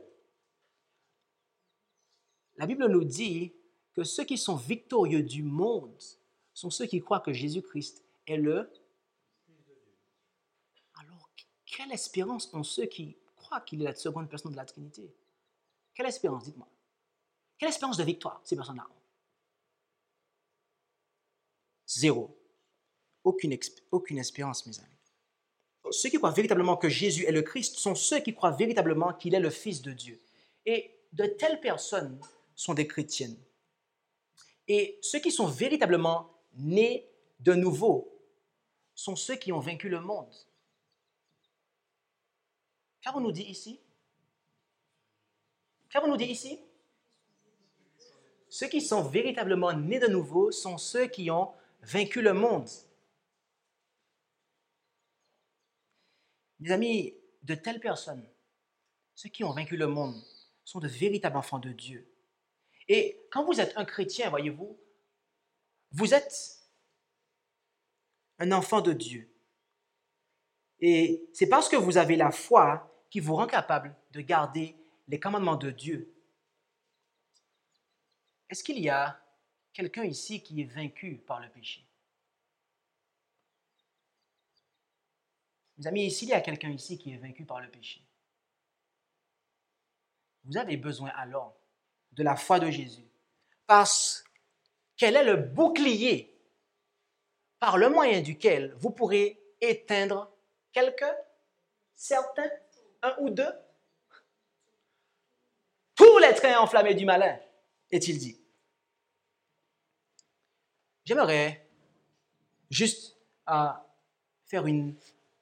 La Bible nous dit que ceux qui sont victorieux du monde sont ceux qui croient que Jésus-Christ est le Fils de Dieu. Alors, quelle espérance ont ceux qui croient qu'il est la seconde personne de la Trinité? Quelle espérance, dites-moi. Quelle espérance de victoire ces personnes-là ont? Zéro. Aucune espérance, mes amis. Ceux qui croient véritablement que Jésus est le Christ sont ceux qui croient véritablement qu'il est le Fils de Dieu. Et de telles personnes sont des chrétiennes. Et ceux qui sont véritablement nés de nouveau sont ceux qui ont vaincu le monde. Qu'avons-nous dit ici? Qu'avons-nous dit ici? Ceux qui sont véritablement nés de nouveau sont ceux qui ont vaincu le monde. Mes amis, de telles personnes, ceux qui ont vaincu le monde, sont de véritables enfants de Dieu. Et quand vous êtes un chrétien, voyez-vous, vous êtes un enfant de Dieu. Et c'est parce que vous avez la foi qui vous rend capable de garder les commandements de Dieu. Est-ce qu'il y a quelqu'un ici qui est vaincu par le péché? Mes amis, s'il y a quelqu'un ici qui est vaincu par le péché, vous avez besoin alors de la foi de Jésus, parce qu'elle est le bouclier par le moyen duquel vous pourrez éteindre quelqu'un, certains, un ou deux, tous les trains enflammés du malin, est-il dit. J'aimerais juste faire une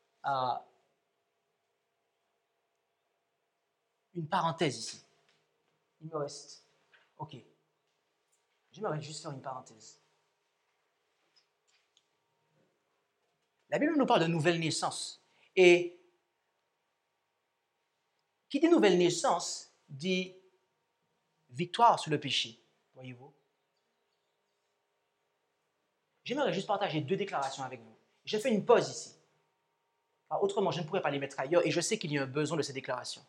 parenthèse ici. Il me reste. OK. J'aimerais juste faire une parenthèse. La Bible nous parle de nouvelle naissance. Et qui dit nouvelle naissance dit victoire sur le péché. Voyez-vous? J'aimerais juste partager 2 déclarations avec vous. Je fais une pause ici. Autrement, je ne pourrais pas les mettre ailleurs et je sais qu'il y a un besoin de ces déclarations.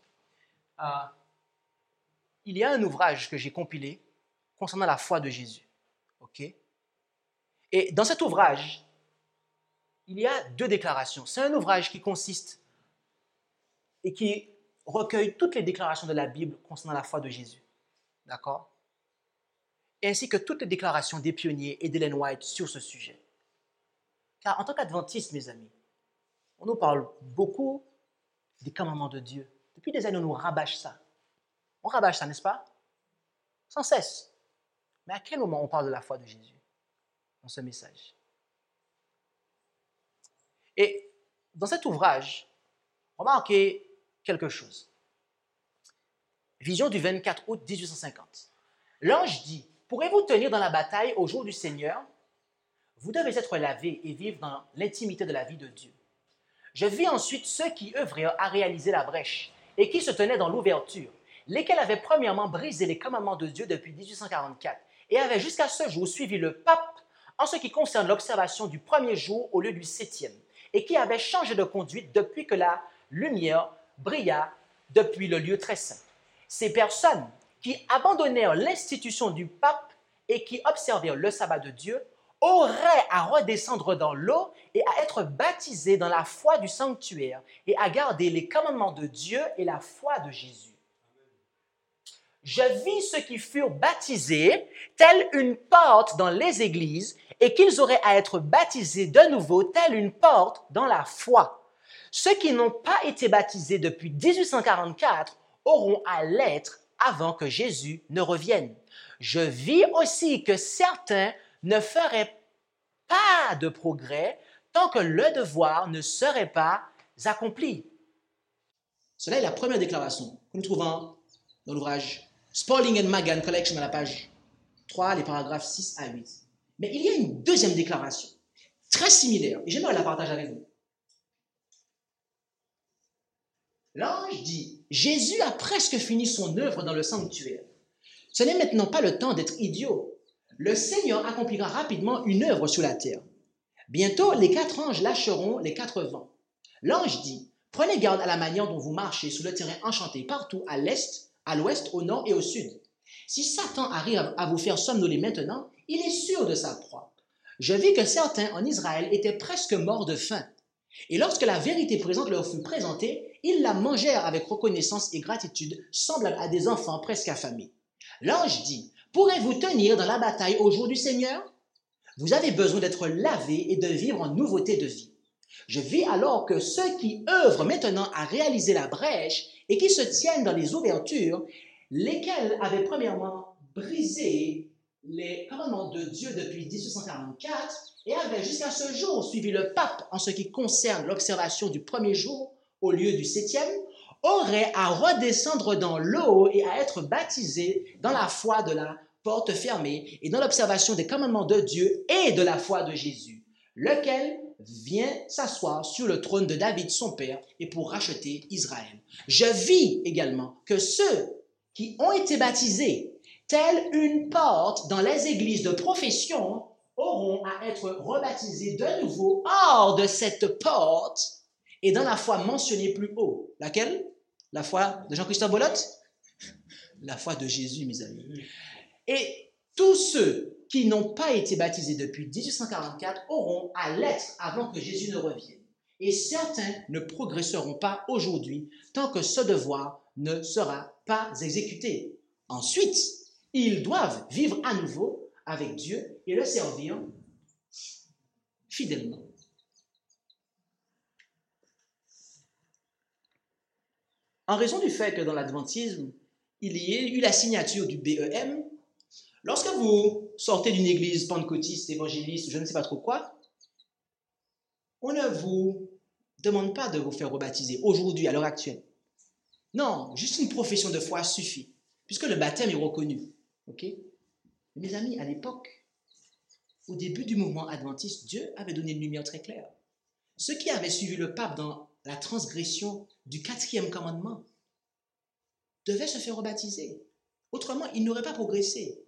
Il y a un ouvrage que j'ai compilé concernant la foi de Jésus. OK? Et dans cet ouvrage, il y a 2 déclarations. C'est un ouvrage qui consiste et qui recueille toutes les déclarations de la Bible concernant la foi de Jésus. D'accord? Ainsi que toutes les déclarations des pionniers et d'Ellen White sur ce sujet. Car en tant qu'adventistes, mes amis, on nous parle beaucoup des commandements de Dieu. Depuis des années, on nous rabâche ça. On rabâche ça, n'est-ce pas? Sans cesse. Mais à quel moment on parle de la foi de Jésus dans ce message? Et dans cet ouvrage, remarquez quelque chose. Vision du 24 août 1850. L'ange dit, « Pourrez-vous tenir dans la bataille au jour du Seigneur? Vous devez être lavés et vivre dans l'intimité de la vie de Dieu. Je vis ensuite ceux qui œuvrèrent à réaliser la brèche et qui se tenaient dans l'ouverture, lesquels avaient premièrement brisé les commandements de Dieu depuis 1844 et avaient jusqu'à ce jour suivi le pape en ce qui concerne l'observation du premier jour au lieu du 7e, et qui avaient changé de conduite depuis que la lumière brilla depuis le lieu très saint. Ces personnes qui abandonnèrent l'institution du pape et qui observèrent le sabbat de Dieu auraient à redescendre dans l'eau et à être baptisés dans la foi du sanctuaire et à garder les commandements de Dieu et la foi de Jésus. Je vis ceux qui furent baptisés, telle une porte dans les églises, et qu'ils auraient à être baptisés de nouveau, telle une porte dans la foi. Ceux qui n'ont pas été baptisés depuis 1844 auront à l'être avant que Jésus ne revienne. Je vis aussi que certains ne feraient pas de progrès tant que le devoir ne serait pas accompli. Cela est la première déclaration que nous trouvons dans l'ouvrage Spalding and Magan Collection à la page 3, les paragraphes 6 à 8. Mais il y a une deuxième déclaration, très similaire, et j'aimerais la partager avec vous. L'ange dit, Jésus a presque fini son œuvre dans le sanctuaire. Ce n'est maintenant pas le temps d'être idiot. Le Seigneur accomplira rapidement une œuvre sur la terre. Bientôt, les 4 anges lâcheront les 4 vents. L'ange dit, prenez garde à la manière dont vous marchez sur le terrain enchanté partout à l'est, à l'ouest, au nord et au sud. Si Satan arrive à vous faire somnoler maintenant, il est sûr de sa proie. Je vis que certains en Israël étaient presque morts de faim. Et lorsque la vérité présente leur fut présentée, ils la mangèrent avec reconnaissance et gratitude, semblable à des enfants presque affamés. L'ange dit, pourrez-vous tenir dans la bataille au jour du Seigneur? Vous avez besoin d'être lavés et de vivre en nouveauté de vie. Je vis alors que ceux qui œuvrent maintenant à réaliser la brèche et qui se tiennent dans les ouvertures, lesquels avaient premièrement brisé les commandements de Dieu depuis 1844 et avaient jusqu'à ce jour suivi le pape en ce qui concerne l'observation du premier jour au lieu du 7e, auraient à redescendre dans l'eau et à être baptisés dans la foi de la porte fermée et dans l'observation des commandements de Dieu et de la foi de Jésus, lequel vient s'asseoir sur le trône de David, son père, et pour racheter Israël. Je vis également que ceux qui ont été baptisés, telle une porte dans les églises de profession, auront à être rebaptisés de nouveau hors de cette porte et dans la foi mentionnée plus haut. Laquelle? La foi de Jean-Christophe Bolotte? La foi de Jésus, mes amis. Et tous ceux qui n'ont pas été baptisés depuis 1844 auront à l'être avant que Jésus ne revienne. Et certains ne progresseront pas aujourd'hui tant que ce devoir ne sera pas exécuté. Ensuite, ils doivent vivre à nouveau avec Dieu et le servir fidèlement. En raison du fait que dans l'adventisme, il y ait eu la signature du BEM. Lorsque vous sortez d'une église pentecôtiste, évangéliste, je ne sais pas trop quoi, on ne vous demande pas de vous faire rebaptiser aujourd'hui, à l'heure actuelle. Non, juste une profession de foi suffit, puisque le baptême est reconnu. Ok? Mes amis, à l'époque, au début du mouvement adventiste, Dieu avait donné une lumière très claire. Ceux qui avaient suivi le pape dans la transgression du 4e commandement devaient se faire rebaptiser. Autrement, ils n'auraient pas progressé.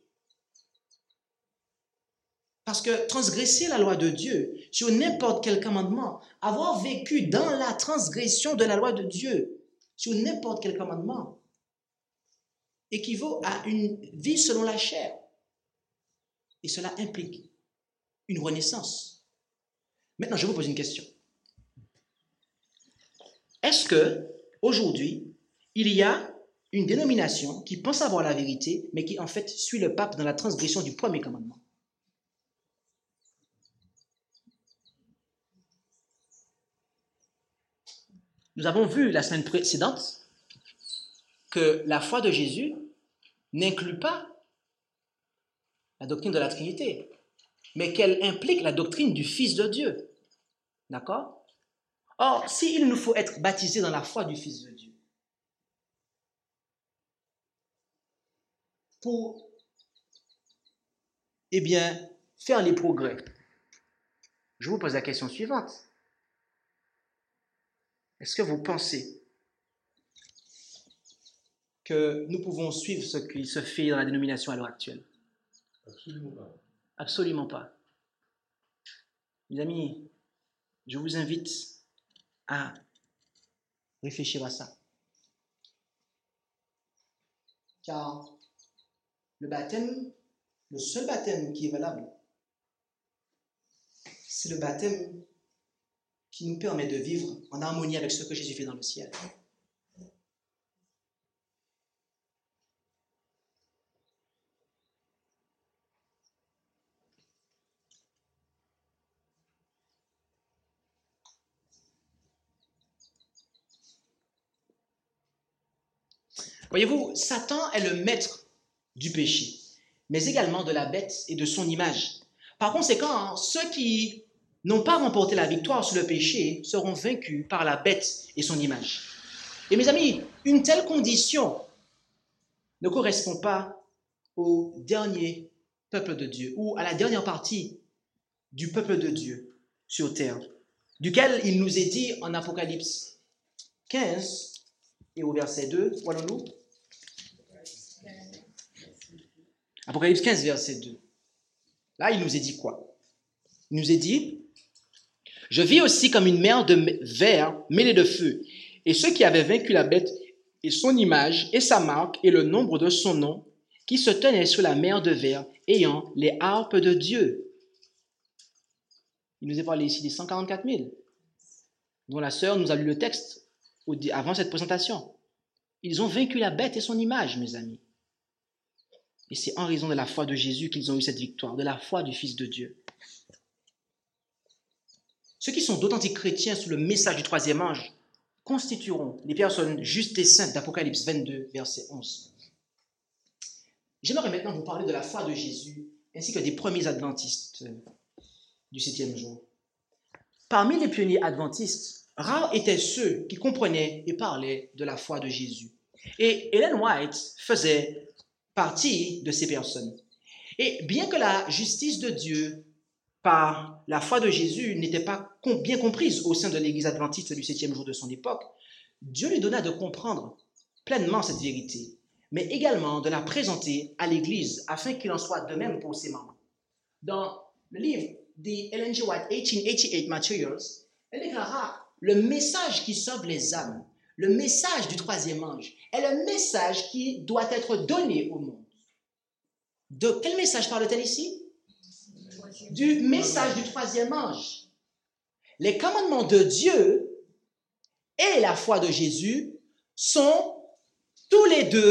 Parce que transgresser la loi de Dieu sur n'importe quel commandement, avoir vécu dans la transgression de la loi de Dieu sur n'importe quel commandement, équivaut à une vie selon la chair. Et cela implique une renaissance. Maintenant, je vous pose une question. Est-ce que aujourd'hui, il y a une dénomination qui pense avoir la vérité, mais qui en fait suit le pape dans la transgression du 1er commandement? Nous avons vu la semaine précédente que la foi de Jésus n'inclut pas la doctrine de la Trinité, mais qu'elle implique la doctrine du Fils de Dieu. D'accord? Or, s'il nous faut être baptisés dans la foi du Fils de Dieu, pour, faire les progrès, je vous pose la question suivante. Est-ce que vous pensez que nous pouvons suivre ce qui se fait dans la dénomination à l'heure actuelle? Absolument pas. Absolument pas. Mes amis, je vous invite à réfléchir à ça. Car le baptême, le seul baptême qui est valable, c'est le baptême qui nous permet de vivre en harmonie avec ce que Jésus fait dans le ciel. Voyez-vous, Satan est le maître du péché, mais également de la bête et de son image. Par conséquent, ceux qui n'ont pas remporté la victoire sur le péché seront vaincus par la bête et son image. Et mes amis, une telle condition ne correspond pas au dernier peuple de Dieu ou à la dernière partie du peuple de Dieu sur terre, duquel il nous est dit en Apocalypse 15 et au verset 2, voyons-nous. Apocalypse 15, verset 2. Là, il nous est dit quoi? Il nous est dit: je vis aussi comme une mer de verre mêlée de feu, et ceux qui avaient vaincu la bête et son image et sa marque et le nombre de son nom, qui se tenaient sur la mer de verre, ayant les harpes de Dieu. Il nous est parlé ici des 144 000, dont la sœur nous a lu le texte avant cette présentation. Ils ont vaincu la bête et son image, mes amis. Et c'est en raison de la foi de Jésus qu'ils ont eu cette victoire, de la foi du Fils de Dieu. Ceux qui sont d'authentiques chrétiens sous le message du 3e ange constitueront les personnes justes et saintes d'Apocalypse 22, verset 11. J'aimerais maintenant vous parler de la foi de Jésus ainsi que des premiers adventistes du 7e jour. Parmi les pionniers adventistes, rares étaient ceux qui comprenaient et parlaient de la foi de Jésus. Et Ellen White faisait partie de ces personnes. Et bien que la justice de Dieu par la foi de Jésus n'était pas bien comprise au sein de l'Église adventiste du 7e jour de son époque, Dieu lui donna de comprendre pleinement cette vérité, mais également de la présenter à l'Église afin qu'il en soit de même pour ses membres. Dans le livre The Ellen G. White 1888 Materials, elle déclara: le message qui sauve les âmes, le message du 3e ange, est le message qui doit être donné au monde. De quel message parle-t-elle ici? Du message du 3e ange. Les commandements de Dieu et la foi de Jésus sont tous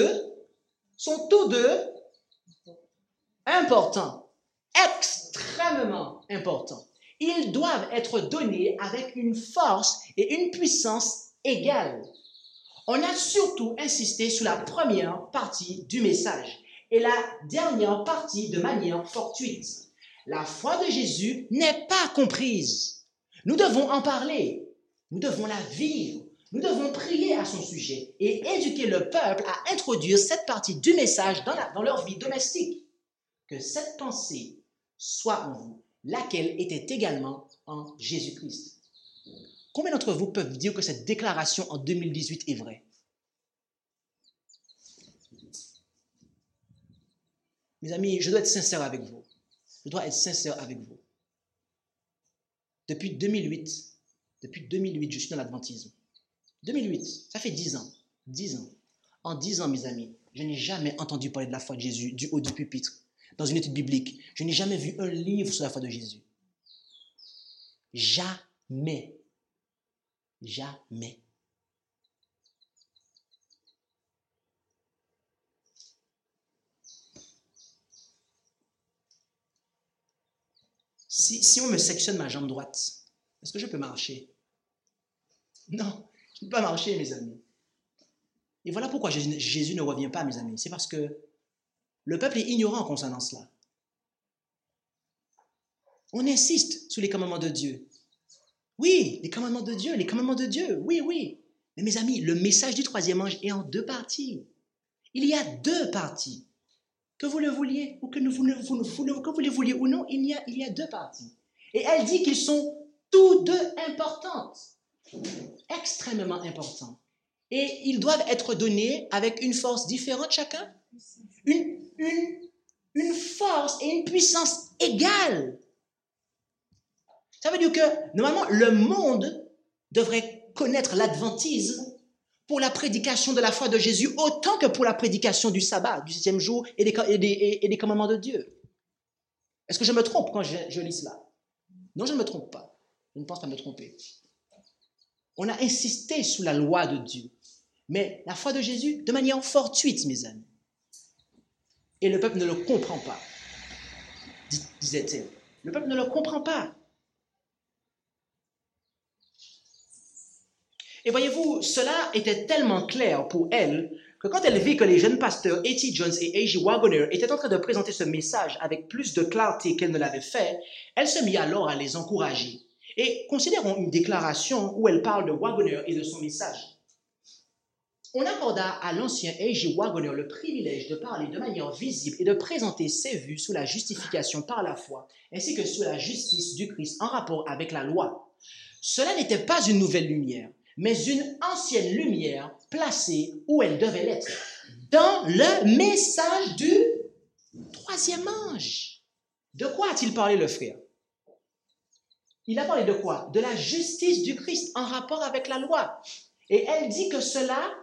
deux importants, extrêmement importants. Ils doivent être donnés avec une force et une puissance égales. On a surtout insisté sur la première partie du message et la dernière partie de manière fortuite. La foi de Jésus n'est pas comprise. Nous devons en parler. Nous devons la vivre. Nous devons prier à son sujet et éduquer le peuple à introduire cette partie du message dans leur vie domestique. Que cette pensée soit en vous, laquelle était également en Jésus-Christ. Combien d'entre vous peuvent dire que cette déclaration en 2018 est vraie? Mes amis, je dois être sincère avec vous. Je dois être sincère avec vous. Depuis 2008, je suis dans l'adventisme. 2008, ça fait 10 ans. 10 ans. En 10 ans, mes amis, je n'ai jamais entendu parler de la foi de Jésus du haut du pupitre, dans une étude biblique. Je n'ai jamais vu un livre sur la foi de Jésus. Jamais. Jamais. Si on me sectionne ma jambe droite, est-ce que je peux marcher? Non, je ne peux pas marcher, mes amis. Et voilà pourquoi Jésus ne revient pas, mes amis. C'est parce que le peuple est ignorant concernant cela. On insiste sur les commandements de Dieu. Oui, les commandements de Dieu, oui. Mais mes amis, le message du troisième ange est en 2 parties. Il y a 2 parties. Que vous le vouliez ou que vous le vouliez ou non, il y a 2 parties. Et elle dit qu'ils sont tous 2 importantes, extrêmement importantes. Et ils doivent être donnés avec une force différente chacun, une force et une puissance égales. Ça veut dire que, normalement, le monde devrait connaître l'adventisme pour la prédication de la foi de Jésus autant que pour la prédication du sabbat, du 7e jour et des commandements de Dieu. Est-ce que je me trompe quand je lis cela? Non, je ne me trompe pas. Je ne pense pas me tromper. On a insisté sur la loi de Dieu, mais la foi de Jésus de manière fortuite, mes amis. Et le peuple ne le comprend pas, disait-elle. Le peuple ne le comprend pas. Et voyez-vous, cela était tellement clair pour elle que quand elle vit que les jeunes pasteurs A.T. Jones et A.J. Wagoner étaient en train de présenter ce message avec plus de clarté qu'elle ne l'avait fait, elle se mit alors à les encourager. Et considérons une déclaration où elle parle de Wagoner et de son message. On accorda à l'ancien A.J. Wagoner le privilège de parler de manière visible et de présenter ses vues sur la justification par la foi, ainsi que sur la justice du Christ en rapport avec la loi. Cela n'était pas une nouvelle lumière, mais une ancienne lumière placée où elle devait l'être, dans le message du troisième ange. De quoi a-t-il parlé, le frère? Il a parlé de quoi? De la justice du Christ en rapport avec la loi. Et elle dit que cela,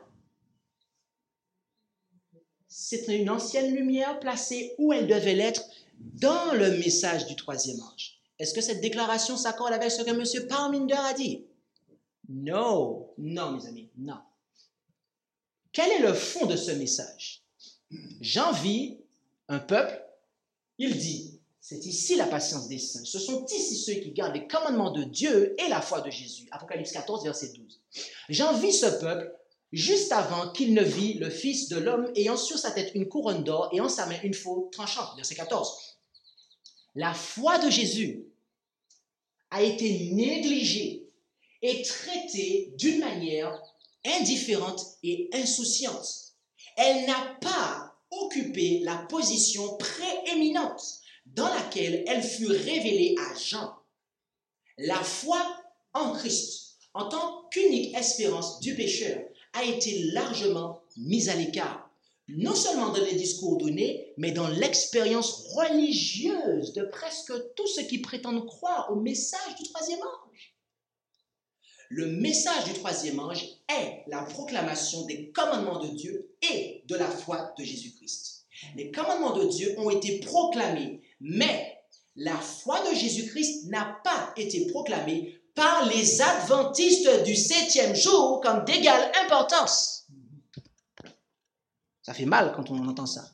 c'est une ancienne lumière placée où elle devait l'être, dans le message du troisième ange. Est-ce que cette déclaration s'accorde avec ce que M. Parminder a dit? Non, mes amis, non. Quel est le fond de ce message? J'envie un peuple, il dit, c'est ici la patience des saints. Ce sont ici ceux qui gardent les commandements de Dieu et la foi de Jésus. Apocalypse 14, verset 12. J'envie ce peuple juste avant qu'il ne vit le Fils de l'homme ayant sur sa tête une couronne d'or et en sa main une faux tranchante. Verset 14. La foi de Jésus a été négligée et traitée d'une manière indifférente et insouciante. Elle n'a pas occupé la position prééminente dans laquelle elle fut révélée à Jean. La foi en Christ, en tant qu'unique espérance du pécheur, a été largement mise à l'écart, non seulement dans les discours donnés, mais dans l'expérience religieuse de presque tous ceux qui prétendent croire au message du troisième ange. Le message du troisième ange est la proclamation des commandements de Dieu et de la foi de Jésus-Christ. Les commandements de Dieu ont été proclamés, mais la foi de Jésus-Christ n'a pas été proclamée par les adventistes du 7e jour comme d'égale importance. Ça fait mal quand on entend ça.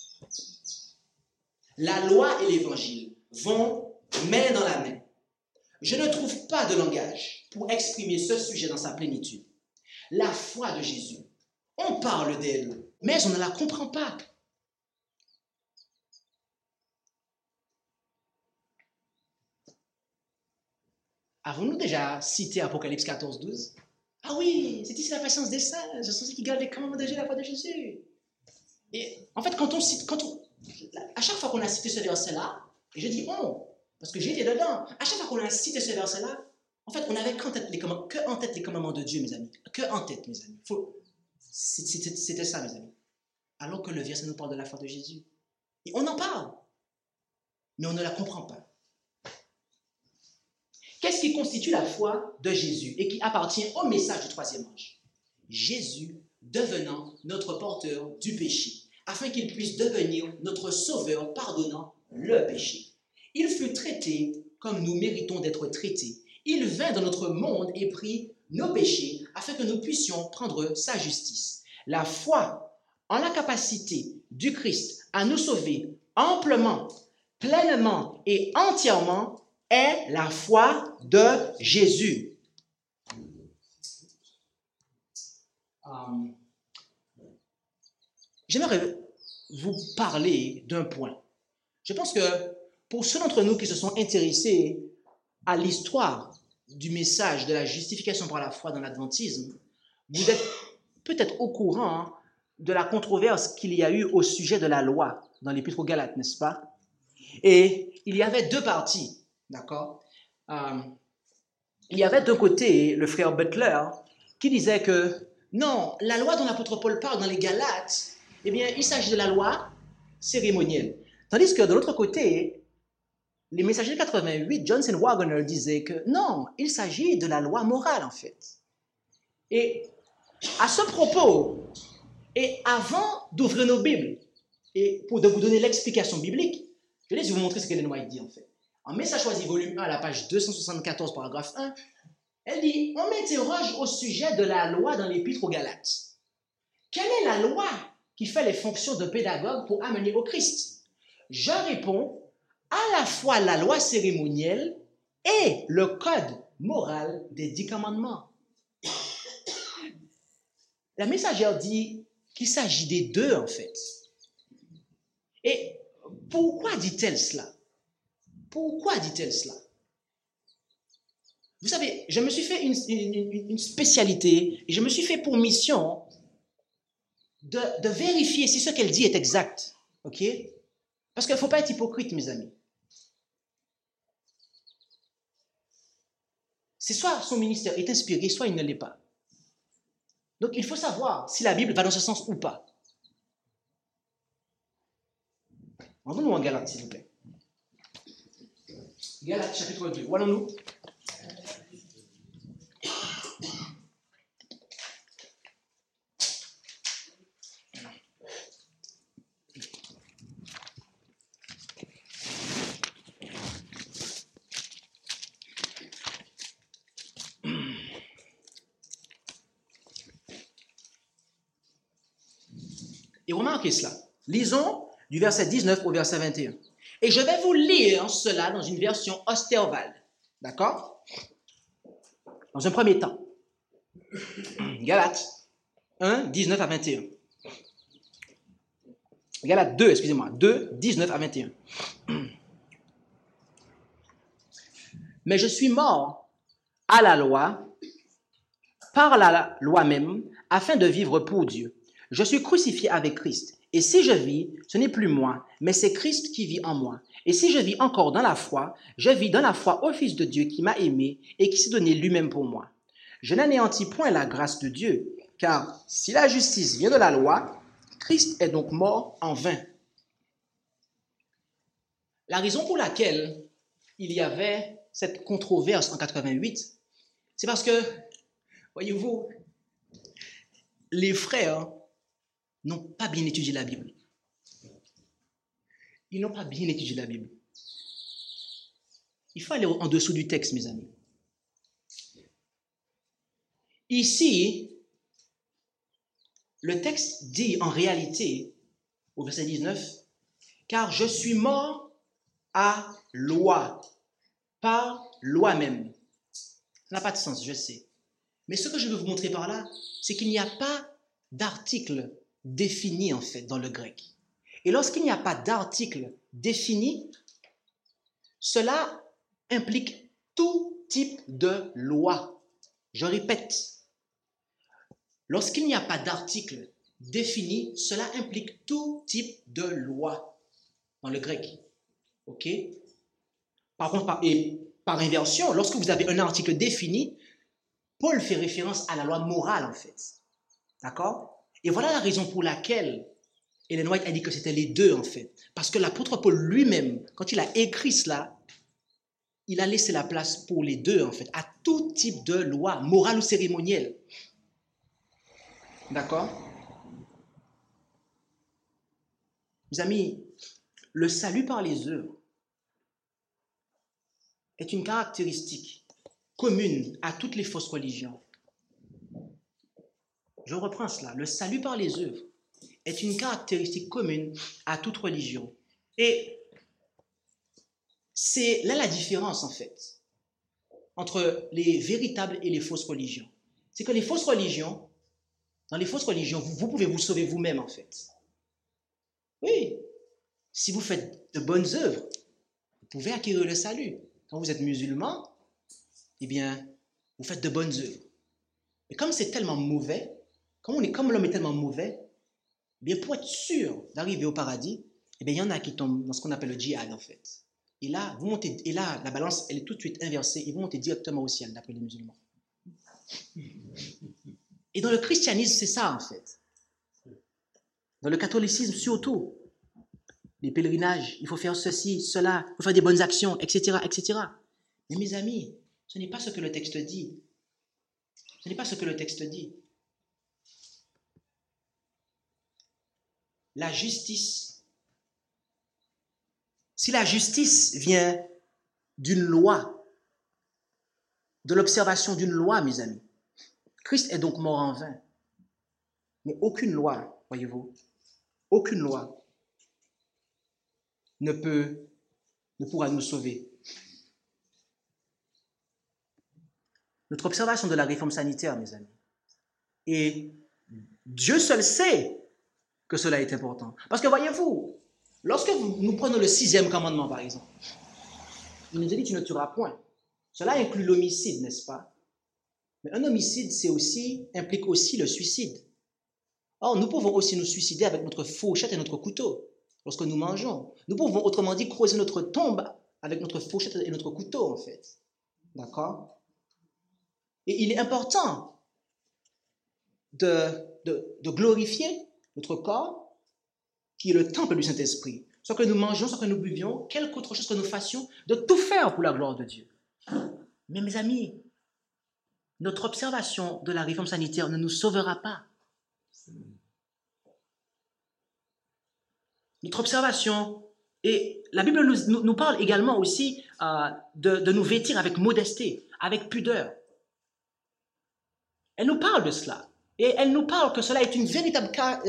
La loi et l'évangile vont main dans la main. Je ne trouve pas de langage pour exprimer ce sujet dans sa plénitude. La foi de Jésus. On parle d'elle, mais on ne la comprend pas. Avons-nous déjà cité Apocalypse 14, 12? Ah oui, c'est ici la patience des saints, ce sont ceux qui gardent les commandements de Dieu, la foi de Jésus. Et en fait, à chaque fois qu'on a cité ce verset-là, et je dis on, parce que j'étais dedans, à chaque fois qu'on a cité ce verset-là, en fait, on n'avait qu'en tête les commandements de Dieu, mes amis. Que en tête, mes amis. C'était ça, mes amis. Alors que le verset nous parle de la foi de Jésus. Et on en parle, mais on ne la comprend pas. Qu'est-ce qui constitue la foi de Jésus et qui appartient au message du troisième ange? Jésus devenant notre porteur du péché, afin qu'il puisse devenir notre sauveur pardonnant le péché. Il fut traité comme nous méritons d'être traités. Il vint dans notre monde et prit nos péchés afin que nous puissions prendre sa justice. La foi en la capacité du Christ à nous sauver amplement, pleinement et entièrement est la foi de Jésus. J'aimerais vous parler d'un point. Je pense que pour ceux d'entre nous qui se sont intéressés à l'histoire du message de la justification par la foi dans l'adventisme, vous êtes peut-être au courant de la controverse qu'il y a eu au sujet de la loi dans l'Épître aux Galates, n'est-ce pas? Et il y avait deux parties, d'accord? Il y avait d'un côté le frère Butler qui disait que non, la loi dont l'apôtre Paul parle dans les Galates, eh bien, il s'agit de la loi cérémonielle. Tandis que de l'autre côté, les messagers 88, Johnson Wagner disait que non, il s'agit de la loi morale en fait. Et à ce propos, et avant d'ouvrir nos Bibles, et pour vous donner l'explication biblique, je vais vous montrer ce qu'Ellen White dit en fait. En Message choisi, volume 1, à la page 274, paragraphe 1, elle dit, on m'interroge au sujet de la loi dans l'Épître aux Galates. Quelle est la loi qui fait les fonctions de pédagogue pour amener au Christ? Je réponds, à la fois la loi cérémonielle et le code moral des 10 commandements. La messagère dit qu'il s'agit des deux en fait. Et pourquoi dit-elle cela? Pourquoi dit-elle cela? Vous savez, je me suis fait une spécialité et je me suis fait pour mission de vérifier si ce qu'elle dit est exact. OK? Parce qu'il ne faut pas être hypocrite, mes amis. C'est soit son ministère est inspiré, soit il ne l'est pas. Donc, il faut savoir si la Bible va dans ce sens ou pas. Rendons-nous en Galates, s'il vous plaît. Galates, chapitre 2. Où allons-nous? Et remarquez cela. Lisons du verset 19 au verset 21. Et je vais vous lire cela dans une version Osterwald. D'accord? Dans un premier temps. Galates 1, 19 à 21. Galates 2, excusez-moi. 2, 19 à 21. Mais je suis mort à la loi, par la loi même, afin de vivre pour Dieu. Je suis crucifié avec Christ. Et si je vis, ce n'est plus moi, mais c'est Christ qui vit en moi. Et si je vis encore dans la foi, je vis dans la foi au Fils de Dieu qui m'a aimé et qui s'est donné lui-même pour moi. Je n'anéantis point la grâce de Dieu, car si la justice vient de la loi, Christ est donc mort en vain. La raison pour laquelle il y avait cette controverse en 88, c'est parce que, voyez-vous, les frères n'ont pas bien étudié la Bible. Ils n'ont pas bien étudié la Bible. Il faut aller en dessous du texte, mes amis. Ici, le texte dit en réalité, au verset 19, « Car je suis mort à loi, par loi même. » Ça n'a pas de sens, je sais. Mais ce que je veux vous montrer par là, c'est qu'il n'y a pas d'article défini en fait dans le grec. Et lorsqu'il n'y a pas d'article défini, cela implique tout type de loi. Je répète, lorsqu'il n'y a pas d'article défini, cela implique tout type de loi dans le grec. OK? Par contre, par inversion, lorsque vous avez un article défini, Paul fait référence à la loi morale, en fait. D'accord? Et voilà la raison pour laquelle Ellen White a dit que c'était les deux, en fait. Parce que l'apôtre Paul lui-même, quand il a écrit cela, il a laissé la place pour les deux, en fait, à tout type de loi, morale ou cérémonielle. D'accord? Mes amis, le salut par les œuvres est une caractéristique commune à toutes les fausses religions. Je reprends cela. Le salut par les œuvres est une caractéristique commune à toute religion. Et c'est là la différence, en fait, entre les véritables et les fausses religions. C'est que les fausses religions, dans les fausses religions, vous pouvez vous sauver vous-même, en fait. Oui, si vous faites de bonnes œuvres, vous pouvez acquérir le salut. Quand vous êtes musulman, eh bien, vous faites de bonnes œuvres. Mais comme c'est tellement mauvais, comme l'homme est tellement mauvais, eh bien, pour être sûr d'arriver au paradis, eh bien, il y en a qui tombent dans ce qu'on appelle le djihad, en fait. Et là, la balance, elle est tout de suite inversée. Ils vont monter directement au ciel, d'après les musulmans. Et dans le christianisme, c'est ça, en fait. Dans le catholicisme, surtout. Les pèlerinages, il faut faire ceci, cela, il faut faire des bonnes actions, etc., etc. Mais mes amis, ce n'est pas ce que le texte dit. Ce n'est pas ce que le texte dit. La justice. Si la justice vient d'une loi, de l'observation d'une loi, mes amis, Christ est donc mort en vain. Mais aucune loi, voyez-vous, aucune loi ne pourra nous sauver. Notre observation de la réforme sanitaire, mes amis, et Dieu seul sait que cela est important. Parce que voyez-vous, lorsque nous prenons le 6e commandement, par exemple, il nous dit « tu ne tueras point ». Cela inclut l'homicide, n'est-ce pas? Mais un homicide, implique aussi le suicide. Or, nous pouvons aussi nous suicider avec notre fourchette et notre couteau lorsque nous mangeons. Nous pouvons, autrement dit, creuser notre tombe avec notre fourchette et notre couteau, en fait. D'accord? Et il est important de glorifier notre corps, qui est le temple du Saint-Esprit. Soit que nous mangeons, soit que nous buvions, quelque autre chose que nous fassions, de tout faire pour la gloire de Dieu. Mais mes amis, notre observation de la réforme sanitaire ne nous sauvera pas. Notre observation, et la Bible nous parle également aussi de nous vêtir avec modestie, avec pudeur. Elle nous parle de cela. Et elle nous parle que cela est une véritable...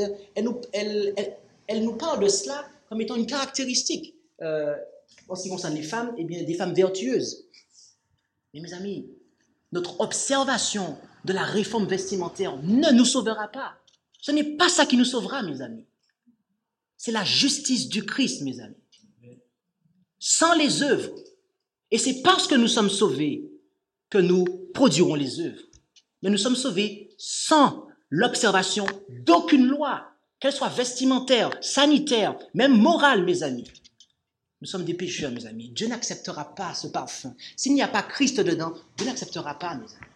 Elle nous parle de cela comme étant une caractéristique. En ce qui concerne les femmes, eh bien, des femmes vertueuses. Mais mes amis, notre observation de la réforme vestimentaire ne nous sauvera pas. Ce n'est pas ça qui nous sauvera, mes amis. C'est la justice du Christ, mes amis. Sans les œuvres. Et c'est parce que nous sommes sauvés que nous produirons les œuvres. Mais nous sommes sauvés sans l'observation d'aucune loi, qu'elle soit vestimentaire, sanitaire, même morale, mes amis. Nous sommes des pécheurs, mes amis. Dieu n'acceptera pas ce parfum. S'il n'y a pas Christ dedans, Dieu n'acceptera pas, mes amis.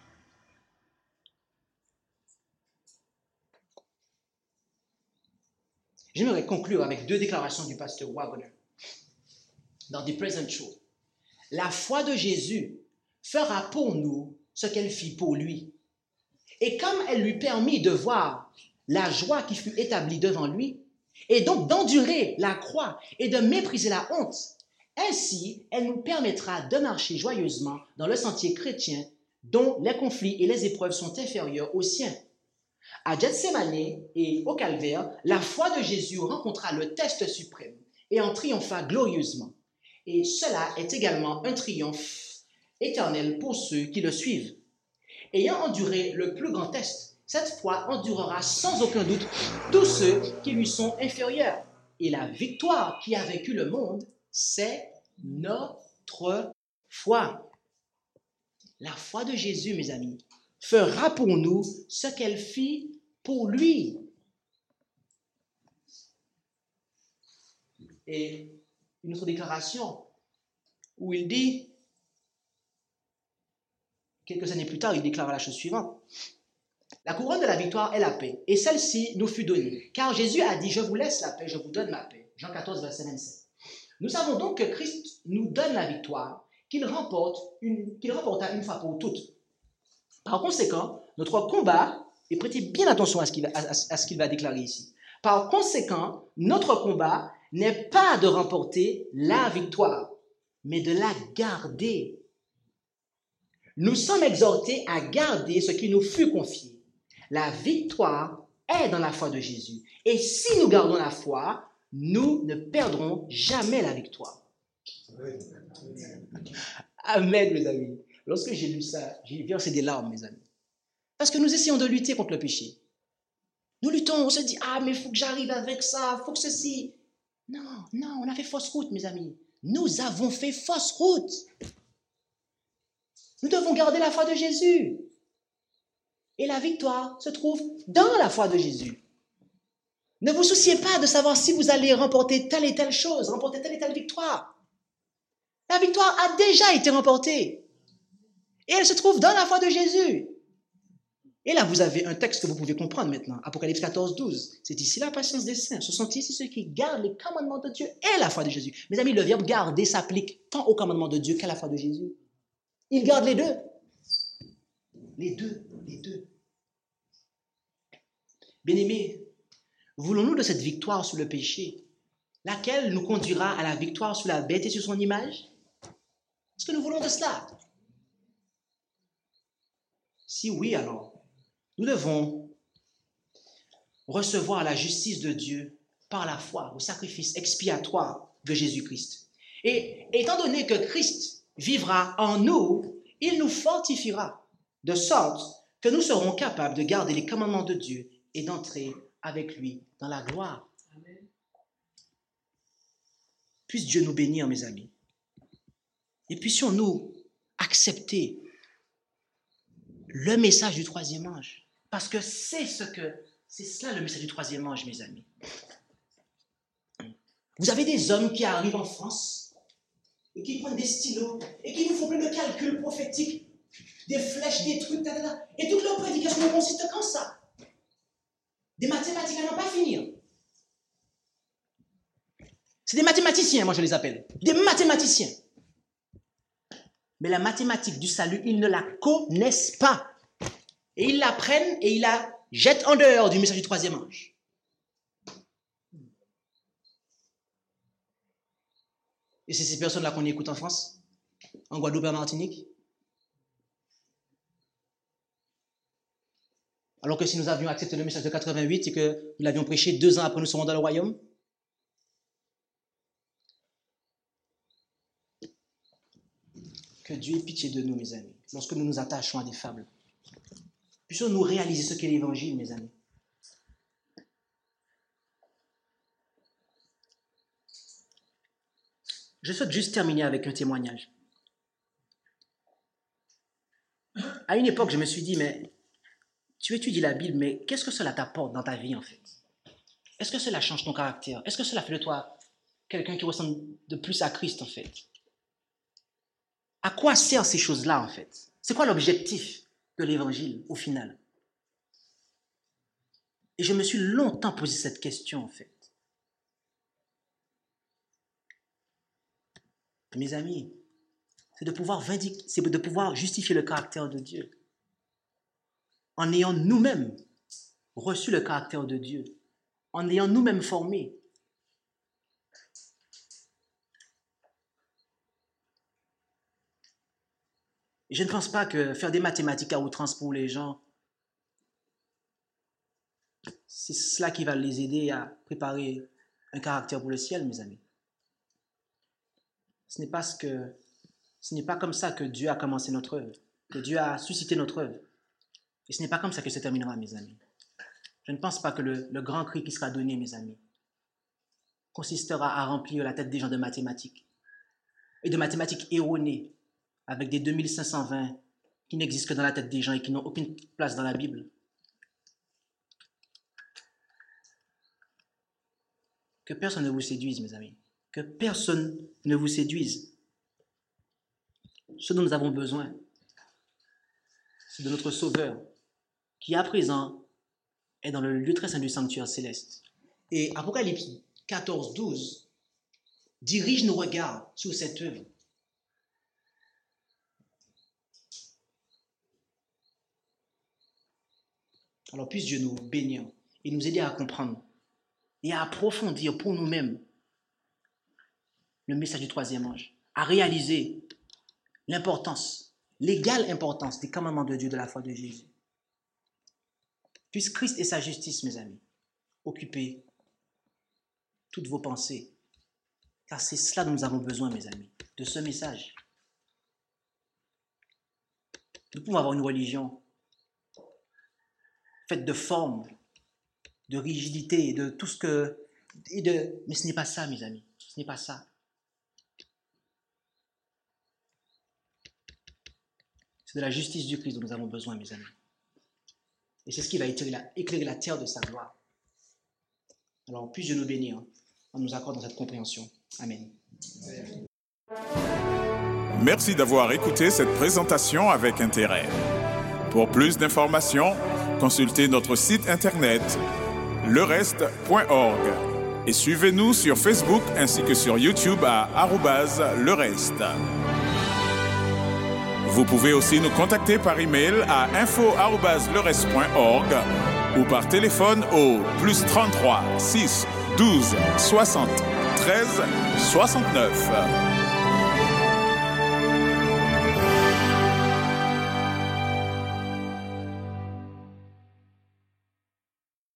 J'aimerais conclure avec 2 déclarations du pasteur Wagner dans The Present Truth. La foi de Jésus fera pour nous ce qu'elle fit pour lui. Et comme elle lui permit de voir la joie qui fut établie devant lui, et donc d'endurer la croix et de mépriser la honte, ainsi elle nous permettra de marcher joyeusement dans le sentier chrétien dont les conflits et les épreuves sont inférieurs aux siens. À Gethsémane et au Calvaire, la foi de Jésus rencontra le test suprême et en triompha glorieusement. Et cela est également un triomphe éternel pour ceux qui le suivent. ayant enduré le plus grand test, cette foi endurera sans aucun doute tous ceux qui lui sont inférieurs. Et la victoire qui a vaincu le monde, c'est notre foi. La foi de Jésus, mes amis, fera pour nous ce qu'elle fit pour lui. Et une autre déclaration où il dit, quelques années plus tard, il déclara la chose suivante. La couronne de la victoire est la paix, et celle-ci nous fut donnée. Car Jésus a dit, je vous laisse la paix, je vous donne ma paix. Jean 14, verset 27. Nous savons donc que Christ nous donne la victoire qu'il remporta une fois pour toutes. Par conséquent, notre combat, et prêtez bien attention à ce qu'il va déclarer ici. Par conséquent, notre combat n'est pas de remporter la victoire, mais de la garder. Nous sommes exhortés à garder ce qui nous fut confié. La victoire est dans la foi de Jésus. Et si nous gardons la foi, nous ne perdrons jamais la victoire. Amen, mes amis. Lorsque j'ai lu ça, j'ai versé des larmes, mes amis. Parce que nous essayons de lutter contre le péché. Nous luttons, on se dit, ah, mais il faut que j'arrive avec ça, il faut que ceci. Non, on a fait fausse route, mes amis. Nous avons fait fausse route. Nous devons garder la foi de Jésus. Et la victoire se trouve dans la foi de Jésus. Ne vous souciez pas de savoir si vous allez remporter telle et telle chose, remporter telle et telle victoire. La victoire a déjà été remportée. Et elle se trouve dans la foi de Jésus. Et là, vous avez un texte que vous pouvez comprendre maintenant. Apocalypse 14, 12. C'est ici la patience des saints. Ce sont ici ceux qui gardent les commandements de Dieu et la foi de Jésus. Mes amis, le verbe garder s'applique tant aux commandements de Dieu qu'à la foi de Jésus. Il garde les deux. Les deux. Bien-aimés, voulons-nous de cette victoire sur le péché, laquelle nous conduira à la victoire sur la bête et sur son image? Est-ce que nous voulons de cela? Si oui, alors, nous devons recevoir la justice de Dieu par la foi au sacrifice expiatoire de Jésus-Christ. Et étant donné que Christ vivra en nous, il nous fortifiera, de sorte que nous serons capables de garder les commandements de Dieu et d'entrer avec lui dans la gloire. Amen. Puisse Dieu nous bénir, mes amis. Et puissions-nous accepter le message du troisième ange. Parce que c'est cela le message du troisième ange, mes amis. Vous avez des hommes qui arrivent en France et qui prennent des stylos et qui nous font plein de calculs prophétiques, des flèches, des trucs, et toute leur prédication ne consiste qu'en ça. Des mathématiques à n'en pas finir. C'est des mathématiciens, moi je les appelle. Des mathématiciens. Mais la mathématique du salut, ils ne la connaissent pas. Et ils la prennent et ils la jettent en dehors du message du troisième ange. Et c'est ces personnes-là qu'on écoute en France, en Guadeloupe et en Martinique. Alors que si nous avions accepté le message de 88 et que nous l'avions prêché 2 ans après nous serons dans le royaume. Que Dieu ait pitié de nous, mes amis, lorsque nous nous attachons à des fables. Puissions-nous réaliser ce qu'est l'évangile, mes amis. Je souhaite juste terminer avec un témoignage. À une époque, je me suis dit, mais tu étudies la Bible, mais qu'est-ce que cela t'apporte dans ta vie, en fait? Est-ce que cela change ton caractère? Est-ce que cela fait de toi quelqu'un qui ressemble de plus à Christ, en fait? À quoi servent ces choses-là, en fait? C'est quoi l'objectif de l'évangile, au final? Et je me suis longtemps posé cette question, en fait. Mes amis, c'est de pouvoir justifier le caractère de Dieu en ayant nous-mêmes reçu le caractère de Dieu, en ayant nous-mêmes formé. Et je ne pense pas que faire des mathématiques à outrance pour les gens, c'est cela qui va les aider à préparer un caractère pour le ciel, mes amis. Ce n'est pas comme ça que Dieu a commencé notre œuvre, que Dieu a suscité notre œuvre. Et ce n'est pas comme ça que ça terminera, mes amis. Je ne pense pas que le grand cri qui sera donné, mes amis, consistera à remplir la tête des gens de mathématiques. Et de mathématiques erronées, avec des 2520 qui n'existent que dans la tête des gens et qui n'ont aucune place dans la Bible. Que personne ne vous séduise, mes amis. Que personne ne vous séduise. Ce dont nous avons besoin, c'est de notre Sauveur, qui à présent est dans le lieu très saint du sanctuaire céleste. Et Apocalypse 14, 12 dirige nos regards sur cette œuvre. Alors puisse Dieu nous bénir et nous aider à comprendre et à approfondir pour nous-mêmes le message du troisième ange, à réaliser l'importance, l'égale importance des commandements de Dieu de la foi de Jésus. Puisse Christ et sa justice, mes amis, occuper toutes vos pensées, car c'est cela dont nous avons besoin, mes amis, de ce message. Nous pouvons avoir une religion faite de forme, de rigidité, de tout ce que... Mais ce n'est pas ça, mes amis, ce n'est pas ça. C'est de la justice du Christ dont nous avons besoin, mes amis. Et c'est ce qui va éclairer la terre de sa gloire. Alors, puisse Dieu nous bénir en nous accordant cette compréhension. Amen. Merci d'avoir écouté cette présentation avec intérêt. Pour plus d'informations, consultez notre site internet lereste.org et suivez-nous sur Facebook ainsi que sur YouTube à @lereste. Vous pouvez aussi nous contacter par email à info@lereste.org ou par téléphone au +33 6 12 60 13 69.